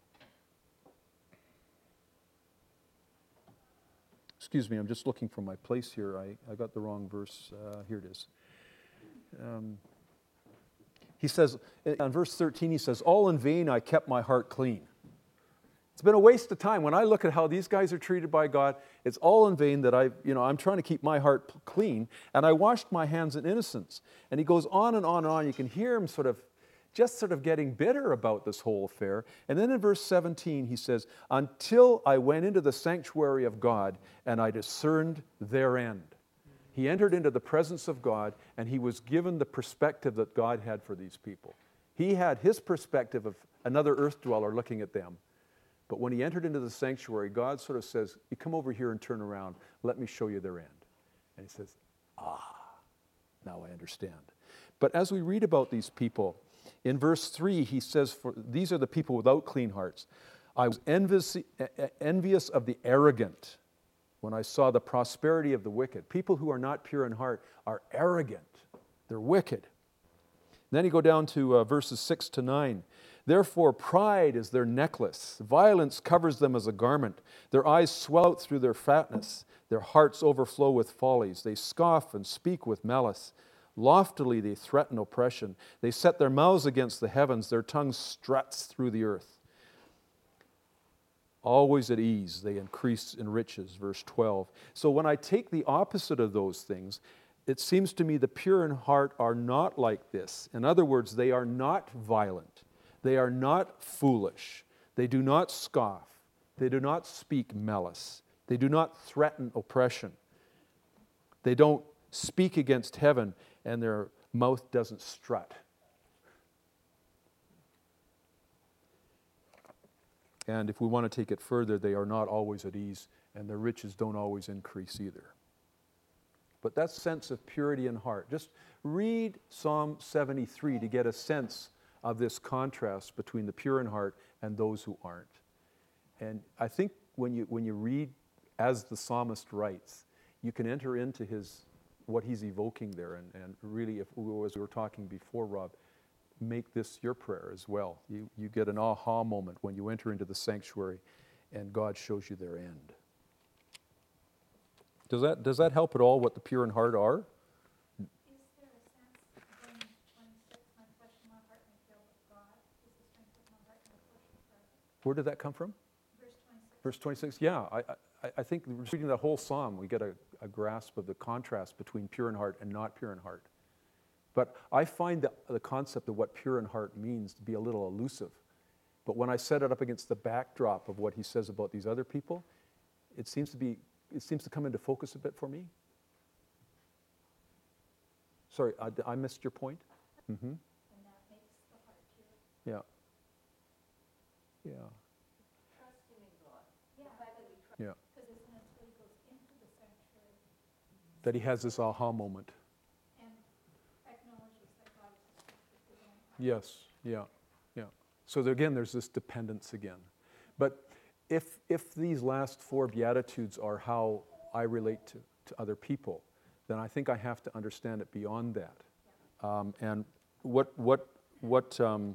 excuse me, I'm just looking for my place here. I, I got the wrong verse. Uh, here it is. Um, he says, on verse thirteen, he says, all in vain I kept my heart clean. It's been a waste of time. When I look at how these guys are treated by God, it's all in vain that I, you know, I'm trying to keep my heart clean, and I washed my hands in innocence. And he goes on and on and on. You can hear him sort of, just sort of getting bitter about this whole affair. And then in verse seventeen, he says, until I went into the sanctuary of God and I discerned their end. He entered into the presence of God, and he was given the perspective that God had for these people. He had his perspective of another earth dweller looking at them. But when he entered into the sanctuary, God sort of says, you come over here and turn around. Let me show you their end. And he says, ah, now I understand. But as we read about these people, in verse three, he says, for these are the people without clean hearts. I was envious, envious of the arrogant when I saw the prosperity of the wicked. People who are not pure in heart are arrogant. They're wicked. And then you go down to uh, verses six to nine. Therefore, pride is their necklace. Violence covers them as a garment. Their eyes swell out through their fatness. Their hearts overflow with follies. They scoff and speak with malice. Loftily they threaten oppression. They set their mouths against the heavens. Their tongue struts through the earth. Always at ease, they increase in riches, verse twelve. So when I take the opposite of those things, it seems to me the pure in heart are not like this. In other words, they are not violent. They are not foolish. They do not scoff. They do not speak malice. They do not threaten oppression. They don't speak against heaven, and their mouth doesn't strut. And if we want to take it further, they are not always at ease, and their riches don't always increase either. But that sense of purity in heart. Just read Psalm seventy-three to get a sense of this contrast between the pure in heart and those who aren't. And I think when you when you read as the psalmist writes, you can enter into his what he's evoking there. And, and really, if we, as we were talking before, Rob, make this your prayer as well. You, you get an aha moment when you enter into the sanctuary and God shows you their end. Does that, does that help at all, what the pure in heart are? Is there a sense in twenty-six, my flesh and my heart may fail, but God is the strength of my heart and my portion forever? Where did that come from? Verse twenty-six. Verse twenty-six, yeah. I, I, I think reading that whole psalm, we get a, a grasp of the contrast between pure in heart and not pure in heart. But I find the, the concept of what pure in heart means to be a little elusive. But when I set it up against the backdrop of what he says about these other people, it seems to be, it seems to come into focus a bit for me. Sorry, I, I missed your point? Mm-hmm. And that makes the heart pure. Yeah. Yeah. Trusting in God. Yeah, The fact that we trust. Yeah. because it's not until he goes into the sanctuary That he has this aha moment. and acknowledges that God is the strength of his own heart. Yes, yeah, yeah. So there, again, there's this dependence again. But if, if these last four Beatitudes are how I relate to, to other people, then I think I have to understand it beyond that. Um, and what, what, what um,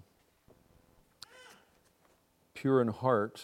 pure in heart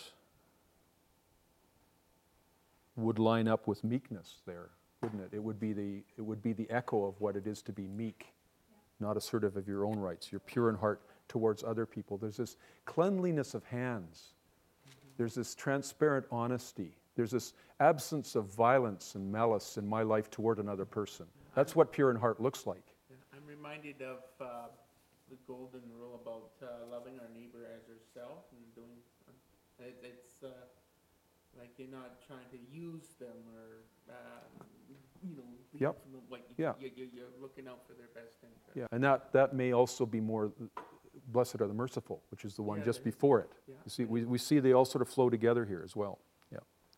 would line up with meekness there, wouldn't it? It would be the, it would be the echo of what it is to be meek, not assertive of your own rights. You're pure in heart towards other people. There's this cleanliness of hands. There's this transparent honesty. There's this absence of violence and malice in my life toward another person. That's what pure in heart looks like. Yeah, I'm reminded of uh, the golden rule about uh, loving our neighbor as yourself and doing. Uh, it, it's uh, like you're not trying to use them or uh, you know lead Yep. from what you, Yeah. you, you, you're looking out for their best interest. Yeah, and that, that may also be more, blessed are the merciful, which is the one Yeah, just there is- before it. Yeah. You see, we, we see they all sort of flow together here as well. Yeah.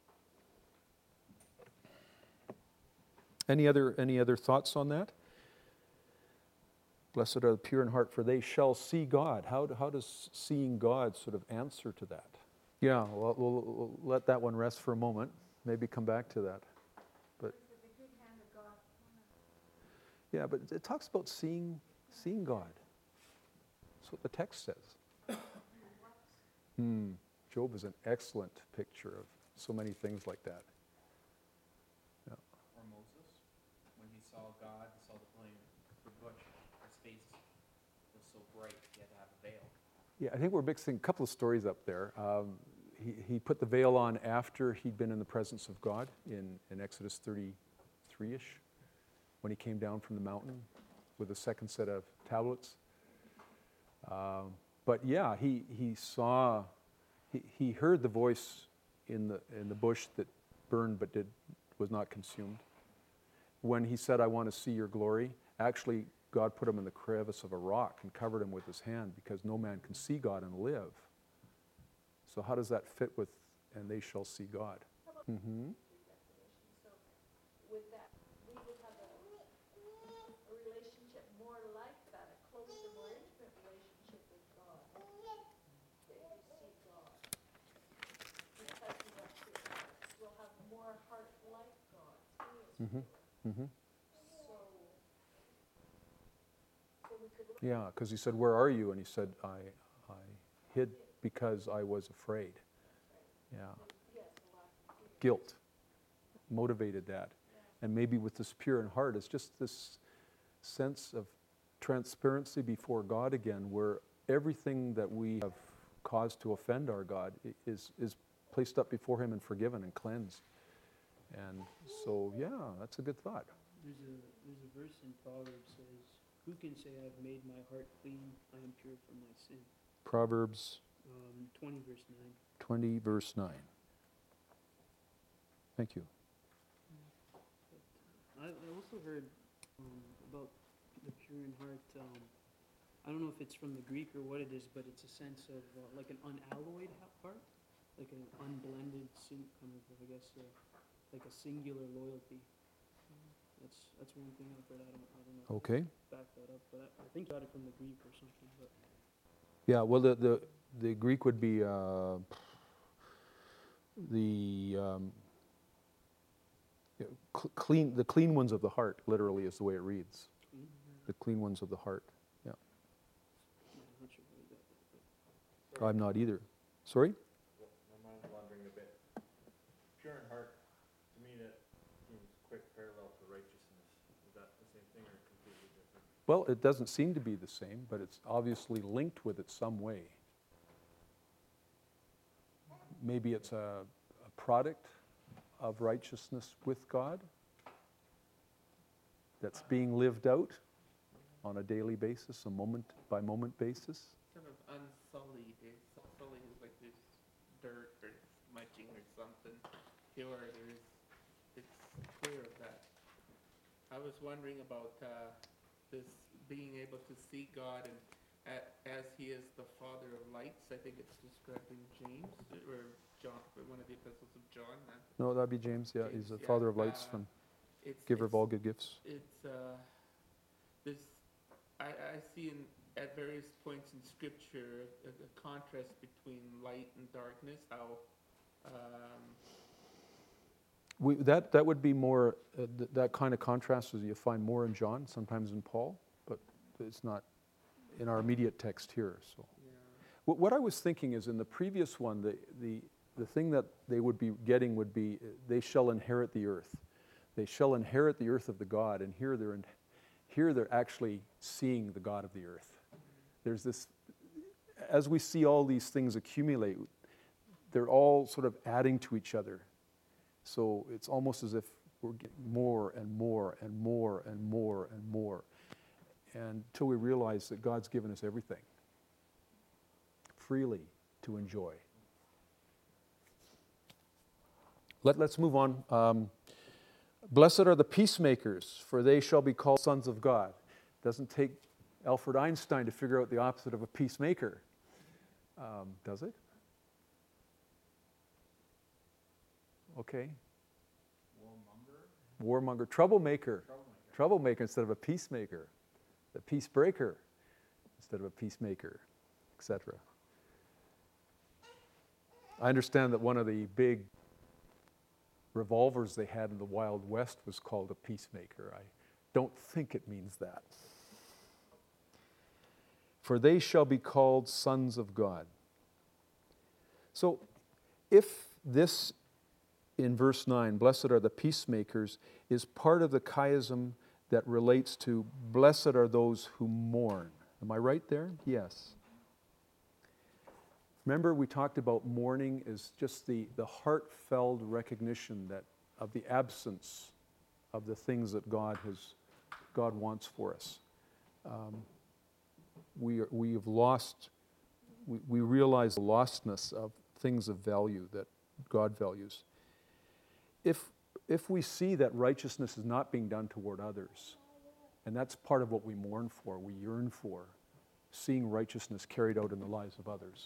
Any other, any other thoughts on that? Blessed are the pure in heart, for they shall see God. How, do- how does seeing God sort of answer to that? Yeah, well, we'll, we'll let that one rest for a moment. Maybe come back to that. But This is the good hand of God. yeah, but it talks about seeing, seeing God. That's what the text says. Hmm. Job is an excellent picture of so many things like that. Yeah. Or Moses, when he saw God, he saw the flame, the bush, his face was so bright, he had to have a veil. Yeah, I think we're mixing a couple of stories up there. Um, he, he put the veil on after he'd been in the presence of God in, in Exodus thirty-three-ish, when he came down from the mountain with a second set of tablets. Um, but yeah, he, he saw, he, he heard the voice in the, in the bush that burned but did, was not consumed. When he said, I want to see your glory, actually God put him in the crevice of a rock and covered him with his hand because no man can see God and live. So how does that fit with, and they shall see God? Mm-hmm. Definition. So with that, we would have a, a relationship more like that, a closer, more intimate relationship with God. That you see God. Because we have two hearts, we'll have more heart like God too. Mm-hmm. Mm-hmm. So, so we could look Yeah, because he said, where are you? And he said, I, I hid because I was afraid. Yeah. yes, a lot of fear. Guilt motivated that. And maybe with this pure in heart, it's just this sense of transparency before God again, where everything that we have caused to offend our God i- is, is placed up before him and forgiven and cleansed. And so, yeah, that's a good thought. There's a, there's a verse in Proverbs says, who can say I've made my heart clean? I am pure from my sin. Proverbs Um, twenty verse nine. twenty, verse nine. Thank you. I, I also heard um, about the pure in heart. Um, I don't know if it's from the Greek or what it is, but it's a sense of uh, like an unalloyed ha- heart, like an unblended, sing- kind of, I guess, uh, like a singular loyalty. Um, that's that's one thing I've heard. I don't I don't know. if I Okay. Back that up, but I, I think I got it from the Greek or something. But Yeah, well, the, the, the Greek would be uh, the um, yeah, cl- clean, the clean ones of the heart, literally is the way it reads. clean. The clean ones of the heart. Yeah, I'm not sure where I got that. But I'm not either. Sorry? My mind's wandering a bit. Pure in heart, to me, that seems quick parallel to righteousness. Is that the same thing or completely different? Well, it doesn't seem to be the same, but it's obviously linked with it some way. Maybe it's a, a product of righteousness with God that's being lived out on a daily basis, a moment by moment basis. Sort of unsullied, it's sullied pure. There's, it's clear of that. I was wondering about uh, this being able to see God and a- as He is the Father of lights. I think it's described in James or John, one of the epistles of John. uh, No, that'd be James, yeah, he's James, the yeah, father of lights, uh, from It's, giver of it's- all good gifts. It's, uh, this, I, I see in, at various points in Scripture, a, a contrast between light and darkness, how, um, We, that, that would be more, uh, th- that kind of contrast is you find more in John, sometimes in Paul, but it's not in our immediate text here, so. yeah, What, what I was thinking is in the previous one, the, the, the thing that they would be getting would be, uh, they shall inherit the earth. They shall inherit the earth of the God, and here they're, in, here they're actually seeing the God of the earth. There's this, as we see all these things accumulate, they're all sort of adding to each other. So it's almost as if we're getting more and more and more and more and more, and until we realize that God's given us everything freely to enjoy. Let, let's move on. Um, Blessed are the peacemakers, for they shall be called sons of God. Doesn't take Alfred Einstein to figure out the opposite of a peacemaker, um, does it? Okay. Warmonger, Warmonger, troublemaker. troublemaker. Troublemaker instead of a peacemaker. The peacebreaker instead of a peacemaker, et cetera. I understand that one of the big revolvers they had in the Wild West was called a peacemaker. I don't think it means that. For they shall be called sons of God. So, if this in verse nine, blessed are the peacemakers, is part of the chiasm that relates to blessed are those who mourn. Am I right there? Yes. Remember we talked about mourning is just the, the heartfelt recognition that of the absence of the things that God has, God wants for us. Um, we, are, we have lost, we, we realize the lostness of things of value that God values. If, if we see that righteousness is not being done toward others, and that's part of what we mourn for, we yearn for, seeing righteousness carried out in the lives of others.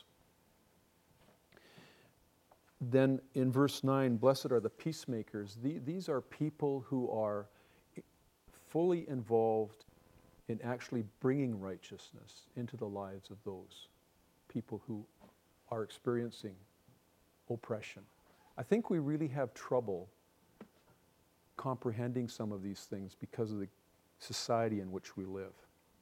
Then in verse nine, blessed are the peacemakers. The, these are people who are fully involved in actually bringing righteousness into the lives of those people who are experiencing oppression. I think we really have trouble comprehending some of these things because of the society in which we live.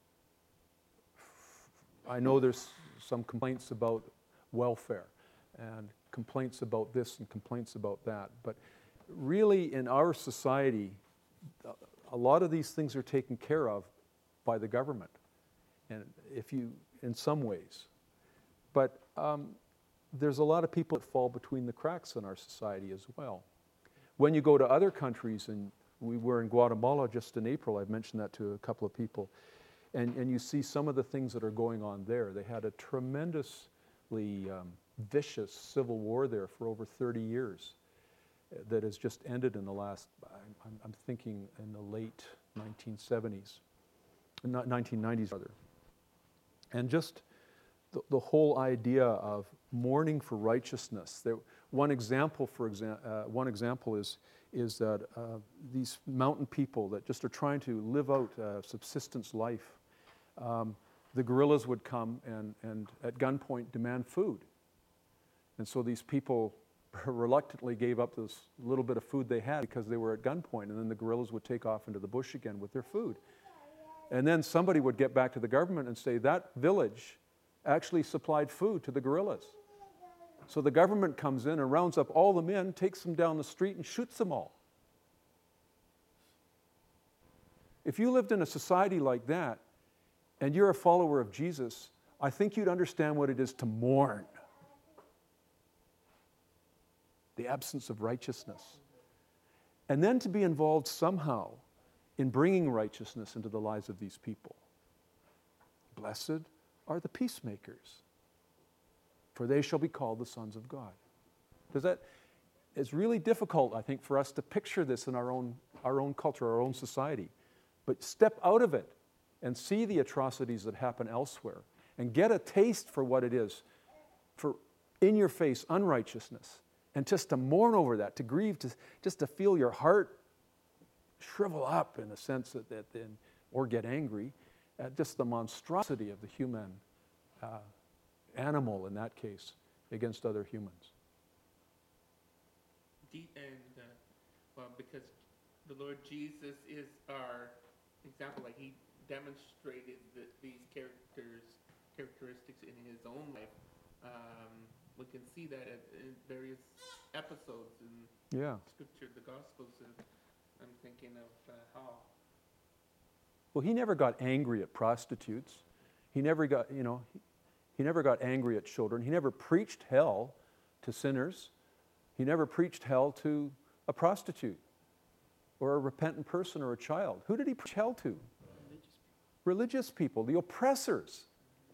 I know there's some complaints about welfare and complaints about this and complaints about that, but really in our society, a lot of these things are taken care of by the government, and if you, in some ways. But um, there's a lot of people that fall between the cracks in our society as well. When you go to other countries, and we were in Guatemala just in April, I've mentioned that to a couple of people, and, and you see some of the things that are going on there. They had a tremendously um, vicious civil war there for over thirty years that has just ended in the last, I'm, I'm thinking in the late nineteen seventies, not nineteen nineties rather. And just the, the whole idea of mourning for righteousness. There, one example, for exa- uh, one example is is that uh, these mountain people that just are trying to live out a subsistence life. Um, the guerrillas would come and, and at gunpoint demand food. And so these people reluctantly gave up this little bit of food they had because they were at gunpoint, and then the guerrillas would take off into the bush again with their food. And then somebody would get back to the government and say, that village actually supplied food to the guerrillas. So the government comes in and rounds up all the men, takes them down the street and shoots them all. If you lived in a society like that, and you're a follower of Jesus, I think you'd understand what it is to mourn the absence of righteousness. And then to be involved somehow in bringing righteousness into the lives of these people. Blessed are the peacemakers, for they shall be called the sons of God. Does that, it's really difficult, I think, for us to picture this in our own, our own culture, our own society. But step out of it and see the atrocities that happen elsewhere and get a taste for what it is, for in-your-face unrighteousness, and just to mourn over that, to grieve, to, just to feel your heart shrivel up in a sense that, that then, or get angry at just the monstrosity of the human uh, animal in that case against other humans. De- and, uh, well, because the Lord Jesus is our example, like he demonstrated that these characters, characteristics in his own life. Um, we can see that at, in various episodes in Yeah. Scripture, the Gospels. And I'm thinking of uh, how. Well, he never got angry at prostitutes. He never got, you know, he, he never got angry at children. He never preached hell to sinners. He never preached hell to a prostitute or a repentant person or a child. Who did he preach hell to? Religious people, the oppressors,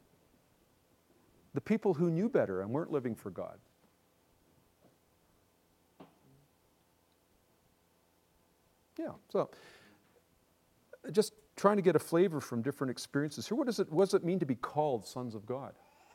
the people who knew better and weren't living for God. Yeah, so just trying to get a flavor from different experiences here. What does it, what does it mean to be called sons of God?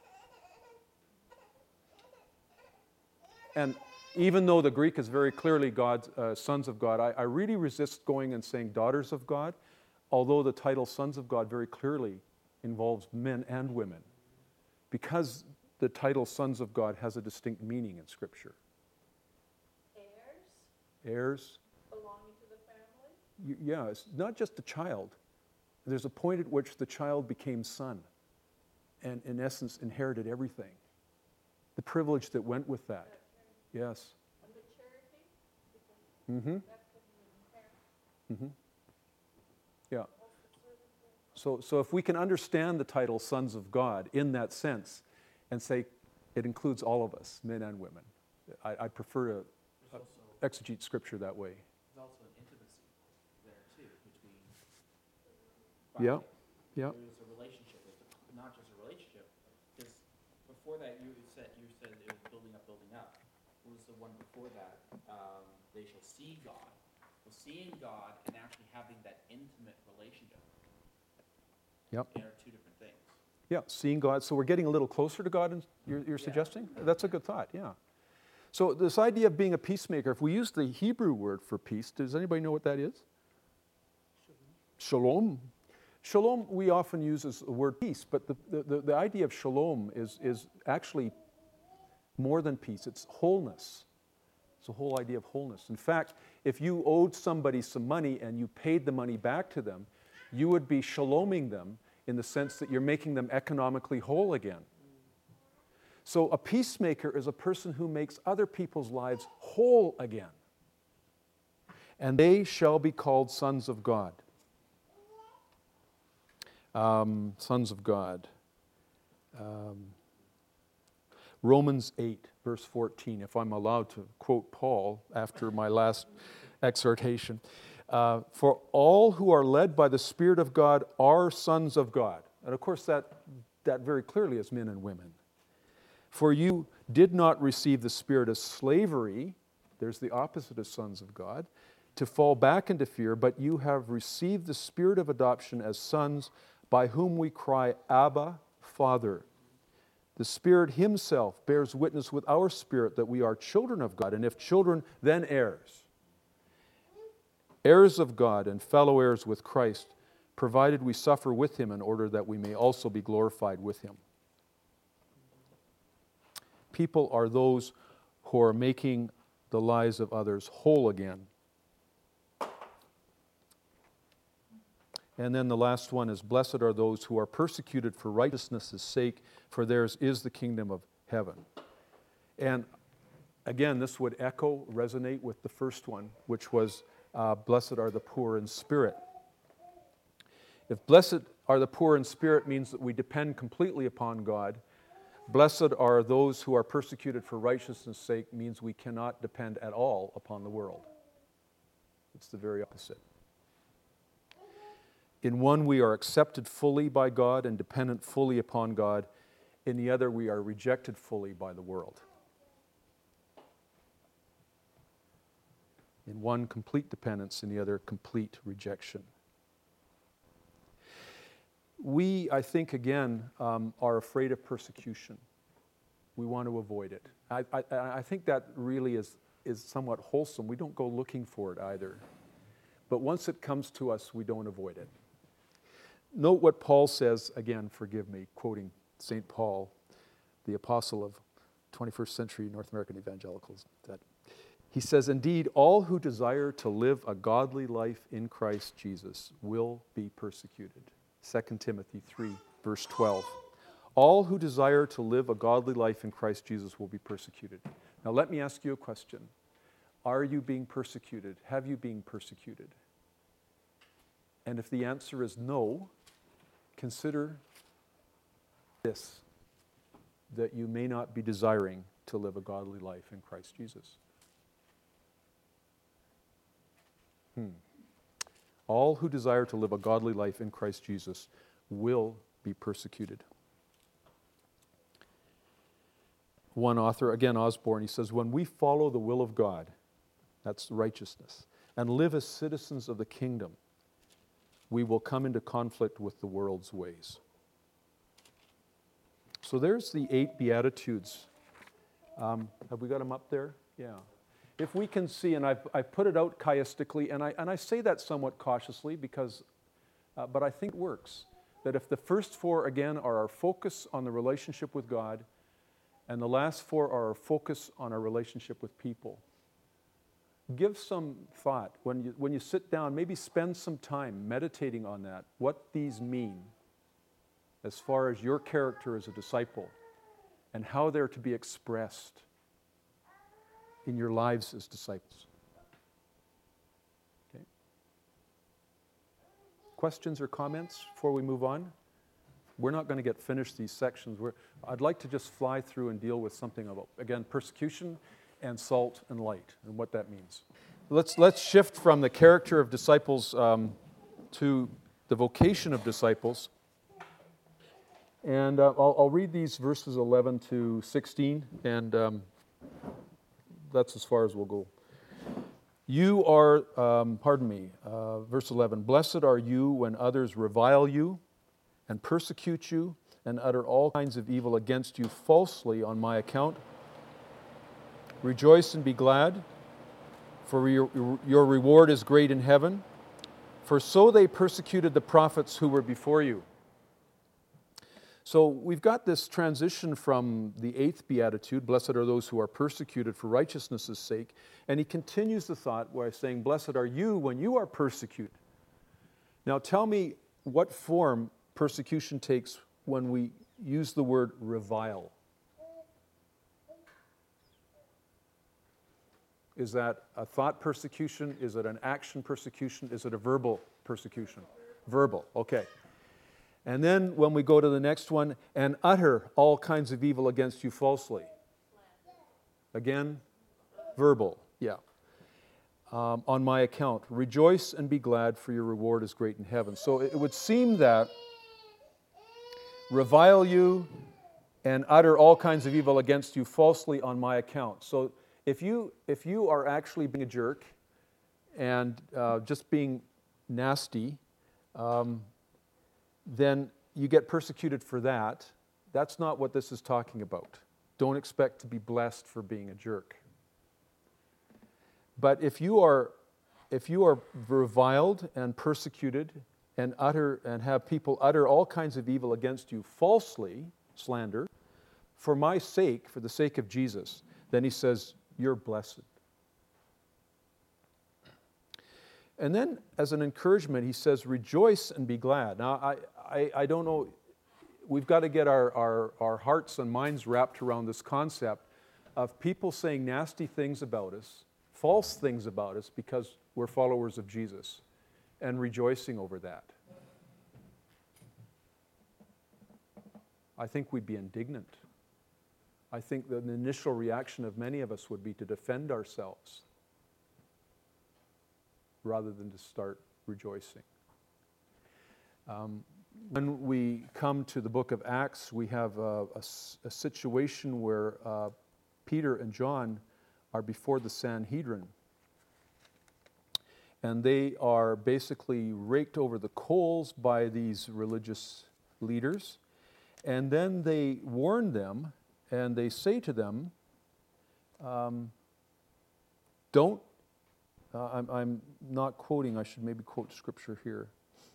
And even though the Greek is very clearly God's uh, sons of God, I, I really resist going and saying daughters of God, although the title sons of God very clearly involves men and women, because the title sons of God has a distinct meaning in Scripture. Heirs Heirs, belonging to the family. y- yeah, it's not just a child. There's a point at which the child became son and in essence inherited everything. The privilege that went with that. Yes. And maturity, because Mm-hmm. that could be an inheritance. Mm-hmm. Yeah. So, so if we can understand the title sons of God in that sense and say it includes all of us, men and women, I, I prefer to There's also, exegete Scripture that way. there's also an intimacy there too, between. Yeah, yeah. There's a relationship, there's a- not just a relationship, because before that, you said, you said it was building up, building up. What was the one before that? Um, they shall see God. Well, seeing God and actually having that intimate relationship. Yep. They are two different things. Yeah, seeing God. So we're getting a little closer to God, and you're, you're Yeah. suggesting? That's a good thought, yeah. So this idea of being a peacemaker, if we use the Hebrew word for peace, does anybody know what that is? Shalom. Shalom we often use as the word peace, but the, the, the, the idea of shalom is, is actually more than peace. It's wholeness. It's the whole idea of wholeness. In fact, if you owed somebody some money and you paid the money back to them, you would be shaloming them in the sense that you're making them economically whole again. So a peacemaker is a person who makes other people's lives whole again. And they shall be called sons of God. Um, sons of God. Um, Romans eight, verse fourteen, if I'm allowed to quote Paul after my last exhortation. Uh, For all who are led by the Spirit of God are sons of God. And of course, that, that very clearly is men and women. For you did not receive the spirit of slavery, there's the opposite of sons of God, to fall back into fear, but you have received the spirit of adoption as sons, by whom we cry, Abba, Father. The Spirit Himself bears witness with our spirit that we are children of God, and if children, then heirs. Heirs of God and fellow heirs with Christ, provided we suffer with Him in order that we may also be glorified with Him. People are those who are making the lives of others whole again. And then the last one is, blessed are those who are persecuted for righteousness' sake, for theirs is the kingdom of heaven. And again, this would echo, resonate with the first one, which was, uh, blessed are the poor in spirit. If blessed are the poor in spirit means that we depend completely upon God, blessed are those who are persecuted for righteousness' sake means we cannot depend at all upon the world. It's the very opposite. In one, we are accepted fully by God and dependent fully upon God. In the other, we are rejected fully by the world. In one, complete dependence, in the other, complete rejection. We, I think, again, um, are afraid of persecution. We want to avoid it. I, I, I think that really is, is somewhat wholesome. We don't go looking for it either. But once it comes to us, we don't avoid it. Note what Paul says, again, forgive me, quoting Saint Paul, the apostle of twenty-first century North American evangelicals, that he says, indeed, all who desire to live a godly life in Christ Jesus will be persecuted. Second Timothy three, verse twelve. All who desire to live a godly life in Christ Jesus will be persecuted. Now let me ask you a question. Are you being persecuted? Have you been persecuted? And if the answer is no, consider this, that you may not be desiring to live a godly life in Christ Jesus. Hmm. All who desire to live a godly life in Christ Jesus will be persecuted. One author, again Osborne, he says, when we follow the will of God, that's righteousness, and live as citizens of the kingdom, we will come into conflict with the world's ways. So there's the eight Beatitudes. Um, have we got them up there? Yeah. If we can see, and I've, I've put it out chiastically, and I, and I say that somewhat cautiously, because, uh, but I think it works, that if the first four, again, are our focus on the relationship with God, and the last four are our focus on our relationship with people, give some thought when you, when you sit down, maybe spend some time meditating on that, what these mean as far as your character as a disciple and how they're to be expressed in your lives as disciples. Okay. Questions or comments before we move on? We're not going to get finished these sections. We're, I'd like to just fly through and deal with something about, again, persecution and salt and light and what that means. Let's, let's shift from the character of disciples um, to the vocation of disciples. And uh, I'll, I'll read these verses eleven to sixteen, and um, that's as far as we'll go. You are, um, pardon me, uh, verse eleven, blessed are you when others revile you and persecute you and utter all kinds of evil against you falsely on my account. Rejoice and be glad, for your, your reward is great in heaven. For so they persecuted the prophets who were before you. So we've got this transition from the eighth beatitude, blessed are those who are persecuted for righteousness' sake, and he continues the thought by saying, blessed are you when you are persecuted. Now tell me what form persecution takes when we use the word revile. Is that a thought persecution? Is it an action persecution? Is it a verbal persecution? Verbal, okay. And then when we go to the next one, and utter all kinds of evil against you falsely. Again, verbal, yeah. Um, on my account. Rejoice and be glad, for your reward is great in heaven. So it would seem that revile you and utter all kinds of evil against you falsely on my account. So if you, if you are actually being a jerk and uh, just being nasty, um, then you get persecuted for that. That's not what this is talking about. Don't expect to be blessed for being a jerk. But if you are, if you are reviled and persecuted and utter and have people utter all kinds of evil against you falsely, slander, for my sake, for the sake of Jesus, then he says, you're blessed. And then, as an encouragement, he says, rejoice and be glad. Now, I, I, I don't know, we've got to get our, our, our hearts and minds wrapped around this concept of people saying nasty things about us, false things about us, because we're followers of Jesus, and rejoicing over that. I think we'd be indignant. I think that the initial reaction of many of us would be to defend ourselves rather than to start rejoicing. Um, when we come to the book of Acts, we have a, a, a situation where uh, Peter and John are before the Sanhedrin. and they are basically raked over the coals by these religious leaders. And then they warn them, and they say to them, um, don't, uh, I'm, I'm not quoting, I should maybe quote scripture here.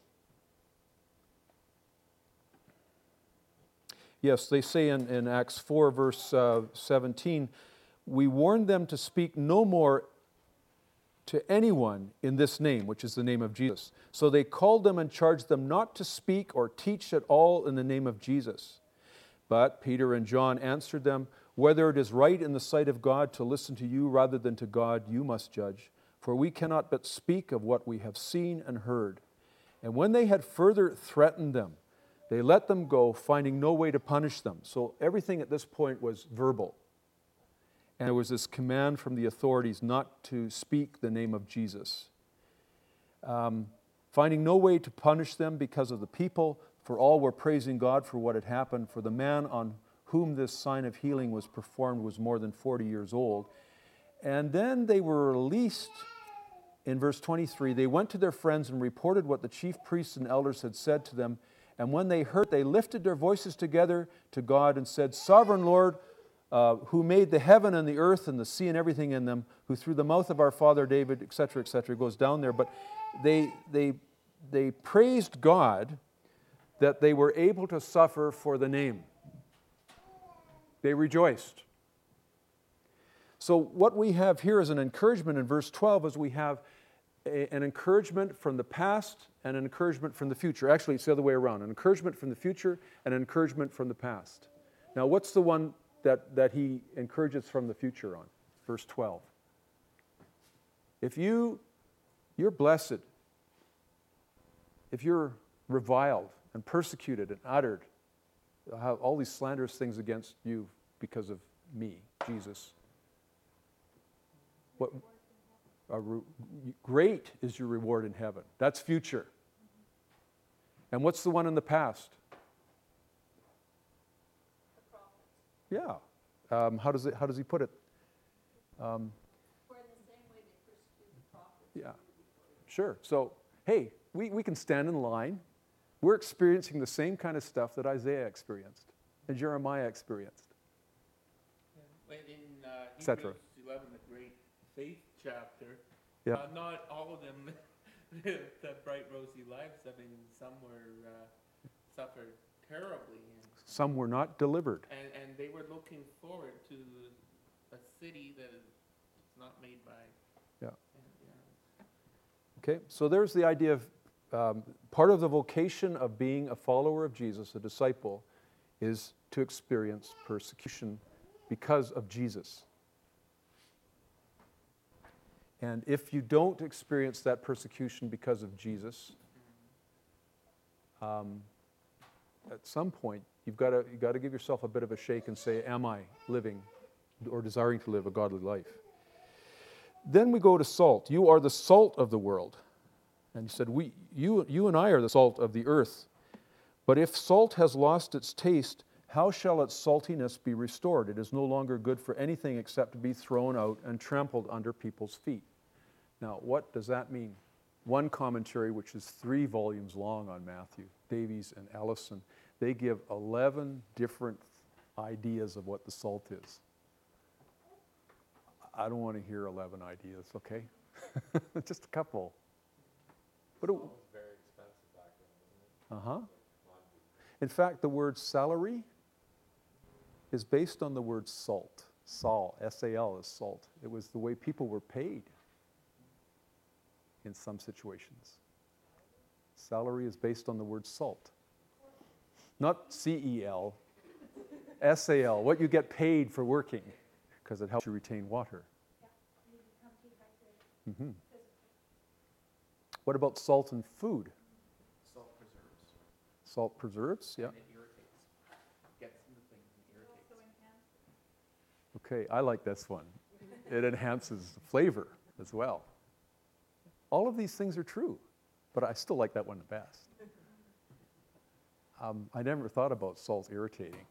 Yes, they say in, in Acts four, verse uh, seventeen, we warned them to speak no more to anyone in this name, which is the name of Jesus. So they called them and charged them not to speak or teach at all in the name of Jesus. But Peter and John answered them, whether it is right in the sight of God to listen to you rather than to God, you must judge. For we cannot but speak of what we have seen and heard. And when they had further threatened them, they let them go, finding no way to punish them. So everything at this point was verbal. And there was this command from the authorities not to speak the name of Jesus. Um, finding no way to punish them because of the people, for all were praising God for what had happened. For the man on whom this sign of healing was performed was more than forty years old. And then they were released. In verse twenty-three, they went to their friends and reported what the chief priests and elders had said to them. And when they heard, they lifted their voices together to God and said, Sovereign Lord, uh, who made the heaven and the earth and the sea and everything in them, who through the mouth of our father David, et cetera, et cetera, goes down there. But they, they, they praised God that they were able to suffer for the name. They rejoiced. So what we have here is an encouragement in verse twelve, as we have a, an encouragement from the past and an encouragement from the future. Actually, it's the other way around. An encouragement from the future and an encouragement from the past. Now, what's the one that, that he encourages from the future on? Verse twelve. If you, you're blessed, if you're reviled and persecuted and uttered, have all these slanderous things against you because of me, Jesus. What, a re, great is your reward in heaven. That's future. And what's the one in the past? The prophets. Yeah. Um, how does it? How does he put it? Um, For in the same way they persecuted the prophets. yeah. Sure. So, hey, we, we can stand in line. We're experiencing the same kind of stuff that Isaiah experienced and Jeremiah experienced, When in uh, et cetera. Hebrews eleven, the great faith chapter, Yeah. uh, not all of them lived uh, bright, rosy lives. I mean, some were uh, suffered terribly, and, Some were not delivered. and and they were looking forward to a city that is not made by. Yeah. and, yeah. Okay, so there's the idea of um, part of the vocation of being a follower of Jesus, a disciple, is to experience persecution because of Jesus. And if you don't experience that persecution because of Jesus, um, at some point you've got to you've got to give yourself a bit of a shake and say, am I living or desiring to live a godly life? Then we go to salt. You are the salt of the world. And he said, we, you, you and I are the salt of the earth. But if salt has lost its taste, how shall its saltiness be restored? It is no longer good for anything except to be thrown out and trampled under people's feet. Now, what does that mean? One commentary, which is three volumes long on Matthew, Davies and Ellison, they give eleven different ideas of what the salt is. I don't want to hear eleven ideas, okay? Just a couple. What do, Salt was very expensive back then, wasn't it? uh-huh. Like commodity. In fact, the word salary is based on the word salt. Sal, S A L is salt. It was the way people were paid in some situations. Salary is based on the word salt. Not C E L, S A L, what you get paid for working, because it helps you retain water. You become dehydrated Mhm. physically. What about salt in food? Salt preserves. Salt preserves, yeah. And it irritates. Gets into things and irritates. Also enhanced. Okay, I like this one. It enhances flavor as well. All of these things are true, but I still like that one the best. Um, I never thought about salt irritating.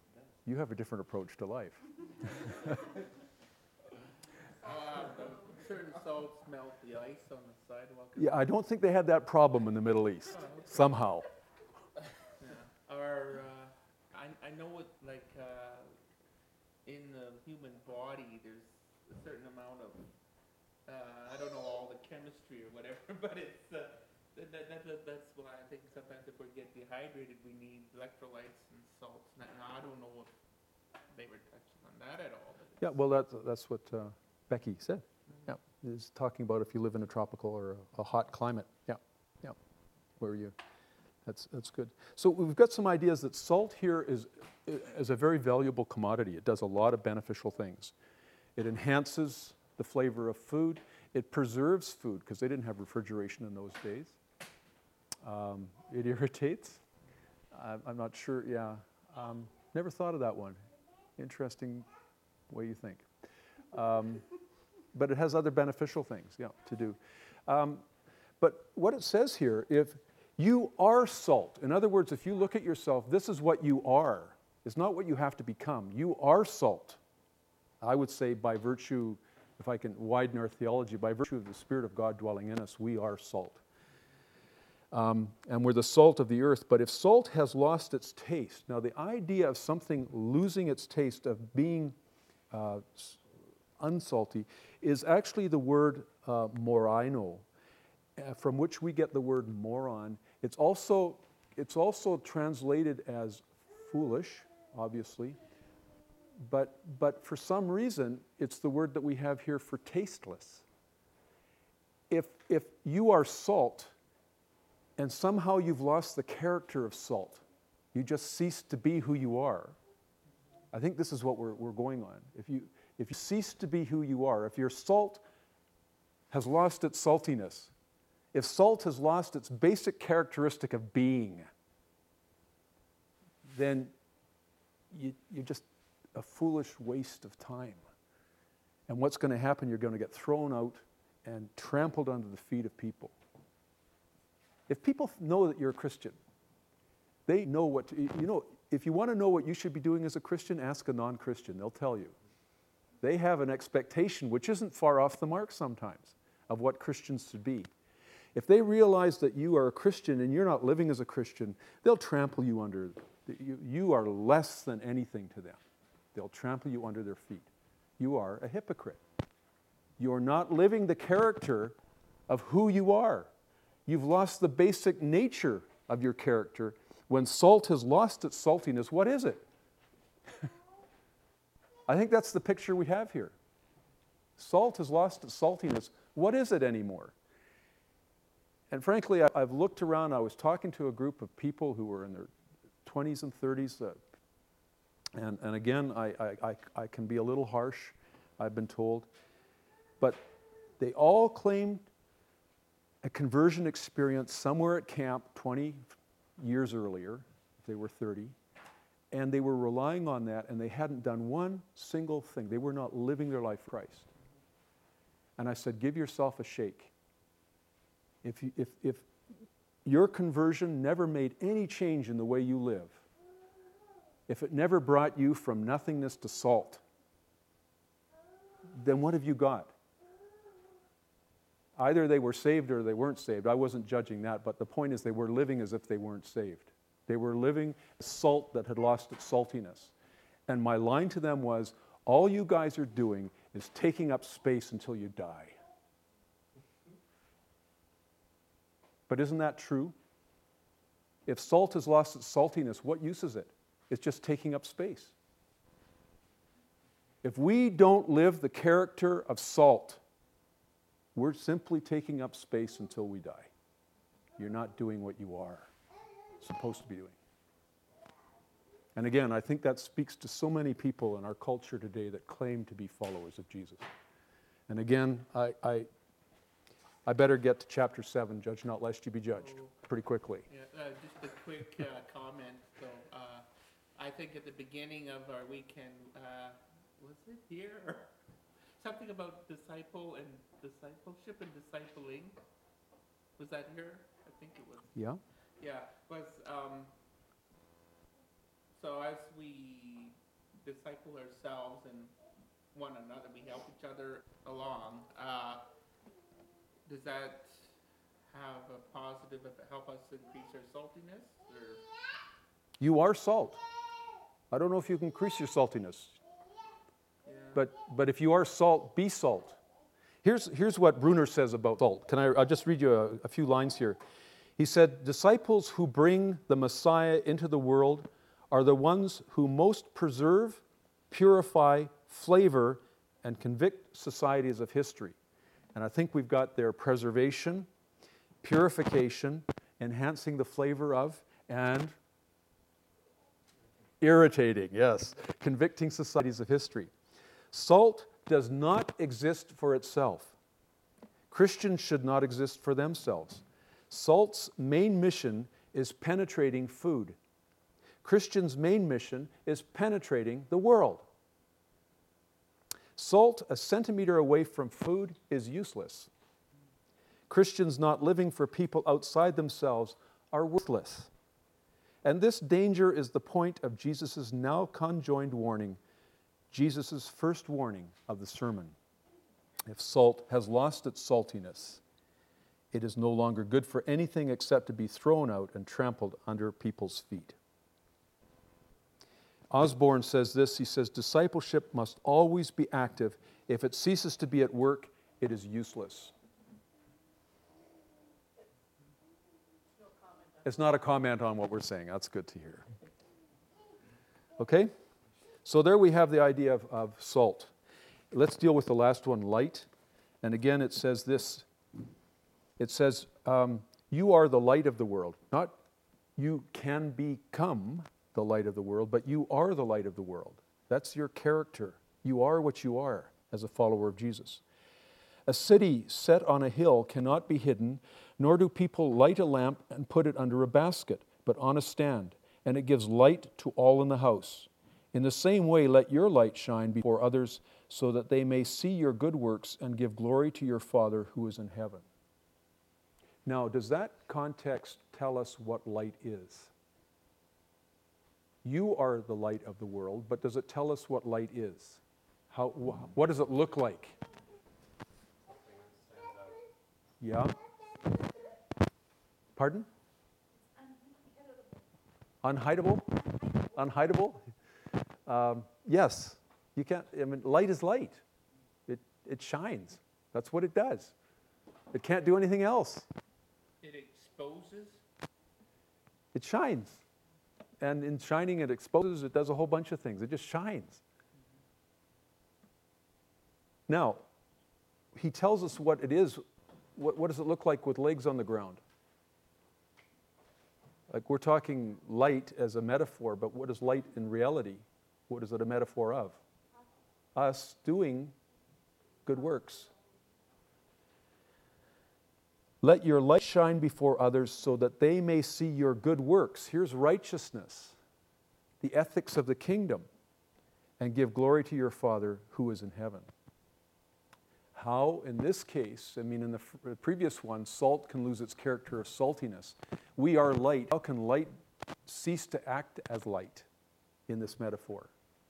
You have a different approach to life. Uh, certain salts melt the ice on the sidewalk. Yeah, I don't think they had that problem in the Middle East, Oh, okay. somehow. Yeah. Or, uh, I, I know what, like, uh, in the human body, there's a certain amount of, uh, I don't know all the chemistry or whatever, but it's, uh, that, that, that, that's why I think sometimes if we get dehydrated, we need electrolytes and salts. Now, now, I don't know if they were touching on that at all. But Yeah, it's- well, that's, that's what uh, Becky said. Yeah, is talking about if you live in a tropical or a, a hot climate. Yeah, yeah, where you, that's, that's good. So we've got some ideas that salt here is, is a very valuable commodity. It does a lot of beneficial things. It enhances the flavor of food. It preserves food, because they didn't have refrigeration in those days. Um, it irritates. I'm, I'm not sure, yeah. Um, never thought of that one. Interesting way you think. Um, but it has other beneficial things, yeah, to do. Um, but what it says here, if you are salt, in other words, if you look at yourself, this is what you are. It's not what you have to become. You are salt. I would say by virtue, if I can widen our theology, by virtue of the Spirit of God dwelling in us, we are salt. Um, and we're the salt of the earth. But if salt has lost its taste, now the idea of something losing its taste, of being uh, unsalty, is actually the word uh, moraino, uh, from which we get the word moron. It's also, it's also translated as foolish, obviously, but, but for some reason, it's the word that we have here for tasteless. If, if you are salt, and somehow you've lost the character of salt, you just cease to be who you are, I think this is what we're, we're going on. If you, if you cease to be who you are, if your salt has lost its saltiness, if salt has lost its basic characteristic of being, then you, you're just a foolish waste of time. And what's going to happen, you're going to get thrown out and trampled under the feet of people. If people know that you're a Christian, they know what, to, you know, if you want to know what you should be doing as a Christian, ask a non-Christian. They'll tell you. They have an expectation, which isn't far off the mark sometimes, of what Christians should be. If they realize that you are a Christian and you're not living as a Christian, they'll trample you under, you, you are less than anything to them. They'll trample you under their feet. You are a hypocrite. You're not living the character of who you are. You've lost the basic nature of your character. When salt has lost its saltiness, what is it? I think that's the picture we have here. Salt has lost its saltiness. What is it anymore? And frankly, I've looked around. I was talking to a group of people who were in their twenties and thirties. Uh, and, and again, I, I, I, I can be a little harsh, I've been told. But they all claimed a conversion experience somewhere at camp twenty years earlier, if they were thirty, and they were relying on that, and they hadn't done one single thing. They were not living their life for Christ. And I said, give yourself a shake. If, you, if, if your conversion never made any change in the way you live, if it never brought you from nothingness to salt, then what have you got? Either they were saved or they weren't saved. I wasn't judging that, but the point is they were living as if they weren't saved. They were living salt that had lost its saltiness. And my line to them was, all you guys are doing is taking up space until you die. But isn't that true? If salt has lost its saltiness, what use is it? It's just taking up space. If we don't live the character of salt, we're simply taking up space until we die. You're not doing what you are supposed to be doing. And again, I think that speaks to so many people in our culture today that claim to be followers of Jesus. And again, I, I, I better get to chapter seven, judge not lest you be judged, pretty quickly. Yeah, uh, just a quick uh, comment. So, uh, I think at the beginning of our weekend, uh, was it here? Something about disciple and discipleship and discipling. Was that here? I think it was. Yeah? Yeah, was, um, so as we disciple ourselves and one another, we help each other along, uh, does that have a positive, help us increase our saltiness, or? You are salt. I don't know if you can increase your saltiness, Yeah. but, but if you are salt, be salt. Here's, here's what Bruner says about salt. Can I, I'll just read you a, a few lines here. He said, disciples who bring the Messiah into the world are the ones who most preserve, purify, flavor, and convict societies of history. And I think we've got their preservation, purification, enhancing the flavor of, and irritating, yes, convicting societies of history. Salt does not exist for itself. Christians should not exist for themselves. Salt's main mission is penetrating food. Christians' main mission is penetrating the world. Salt a centimeter away from food is useless. Christians not living for people outside themselves are worthless. And this danger is the point of Jesus' now conjoined warning, Jesus' first warning of the sermon. If salt has lost its saltiness, it is no longer good for anything except to be thrown out and trampled under people's feet. Osborne says this, he says, discipleship must always be active. If it ceases to be at work, it is useless. It's not a comment on what we're saying. That's good to hear. Okay? So there we have the idea of, of salt. Let's deal with the last one, light. And again, it says this. It says, um, you are the light of the world. Not you can become the light of the world, but you are the light of the world. That's your character. You are what you are as a follower of Jesus. A city set on a hill cannot be hidden, nor do people light a lamp and put it under a basket, but on a stand, and it gives light to all in the house. In the same way, let your light shine before others, so that they may see your good works and give glory to your Father who is in heaven. Now, does that context tell us what light is? You are the light of the world, but does it tell us what light is? How, wh- what does it look like? Yeah? Pardon? Unhideable? Unhideable? Um, yes. You can't, I mean, light is light. It, it shines. That's what it does. It can't do anything else. It exposes? It shines. And in shining, it exposes, it does a whole bunch of things. It just shines. Now, he tells us what it is. What, what does it look like with legs on the ground? Like, we're talking light as a metaphor, but what is light in reality? What is it a metaphor of? Us doing good works. Let your light shine before others so that they may see your good works. Here's righteousness, the ethics of the kingdom, and give glory to your Father who is in heaven. How, in this case, I mean, in the f- previous one, salt can lose its character of saltiness. We are light. How can light cease to act as light in this metaphor?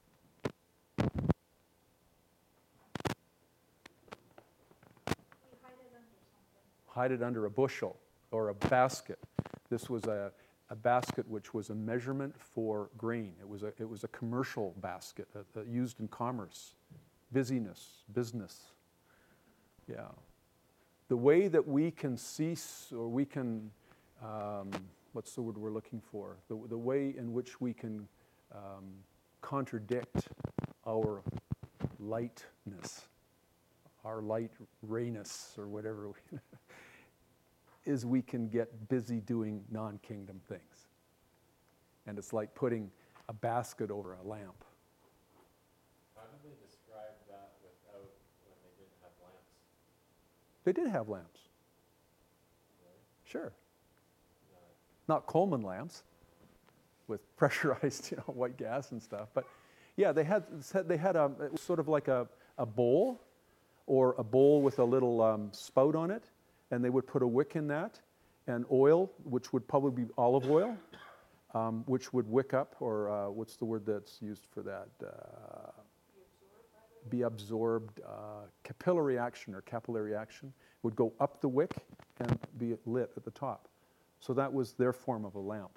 Hide it under a bushel or a basket. This was a, a basket which was a measurement for grain. It was a, it was a commercial basket uh, uh, used in commerce, busyness, business. Yeah. The way that we can cease or we can, um, what's the word we're looking for? The, the way in which we can um, contradict our lightness, our light rayness or whatever we is we can get busy doing non-kingdom things. And it's like putting a basket over a lamp. How did they describe that without, when they didn't have lamps? They did have lamps. Really? Sure. No. Not Coleman lamps with pressurized, you know, white gas and stuff. But yeah, they had they had a it was sort of like a, a bowl or a bowl with a little um, spout on it. And they would put a wick in that, and oil, which would probably be olive oil, um, which would wick up, or uh, what's the word that's used for that? Uh, be absorbed, uh, capillary action or capillary action would go up the wick and be lit at the top. So that was their form of a lamp.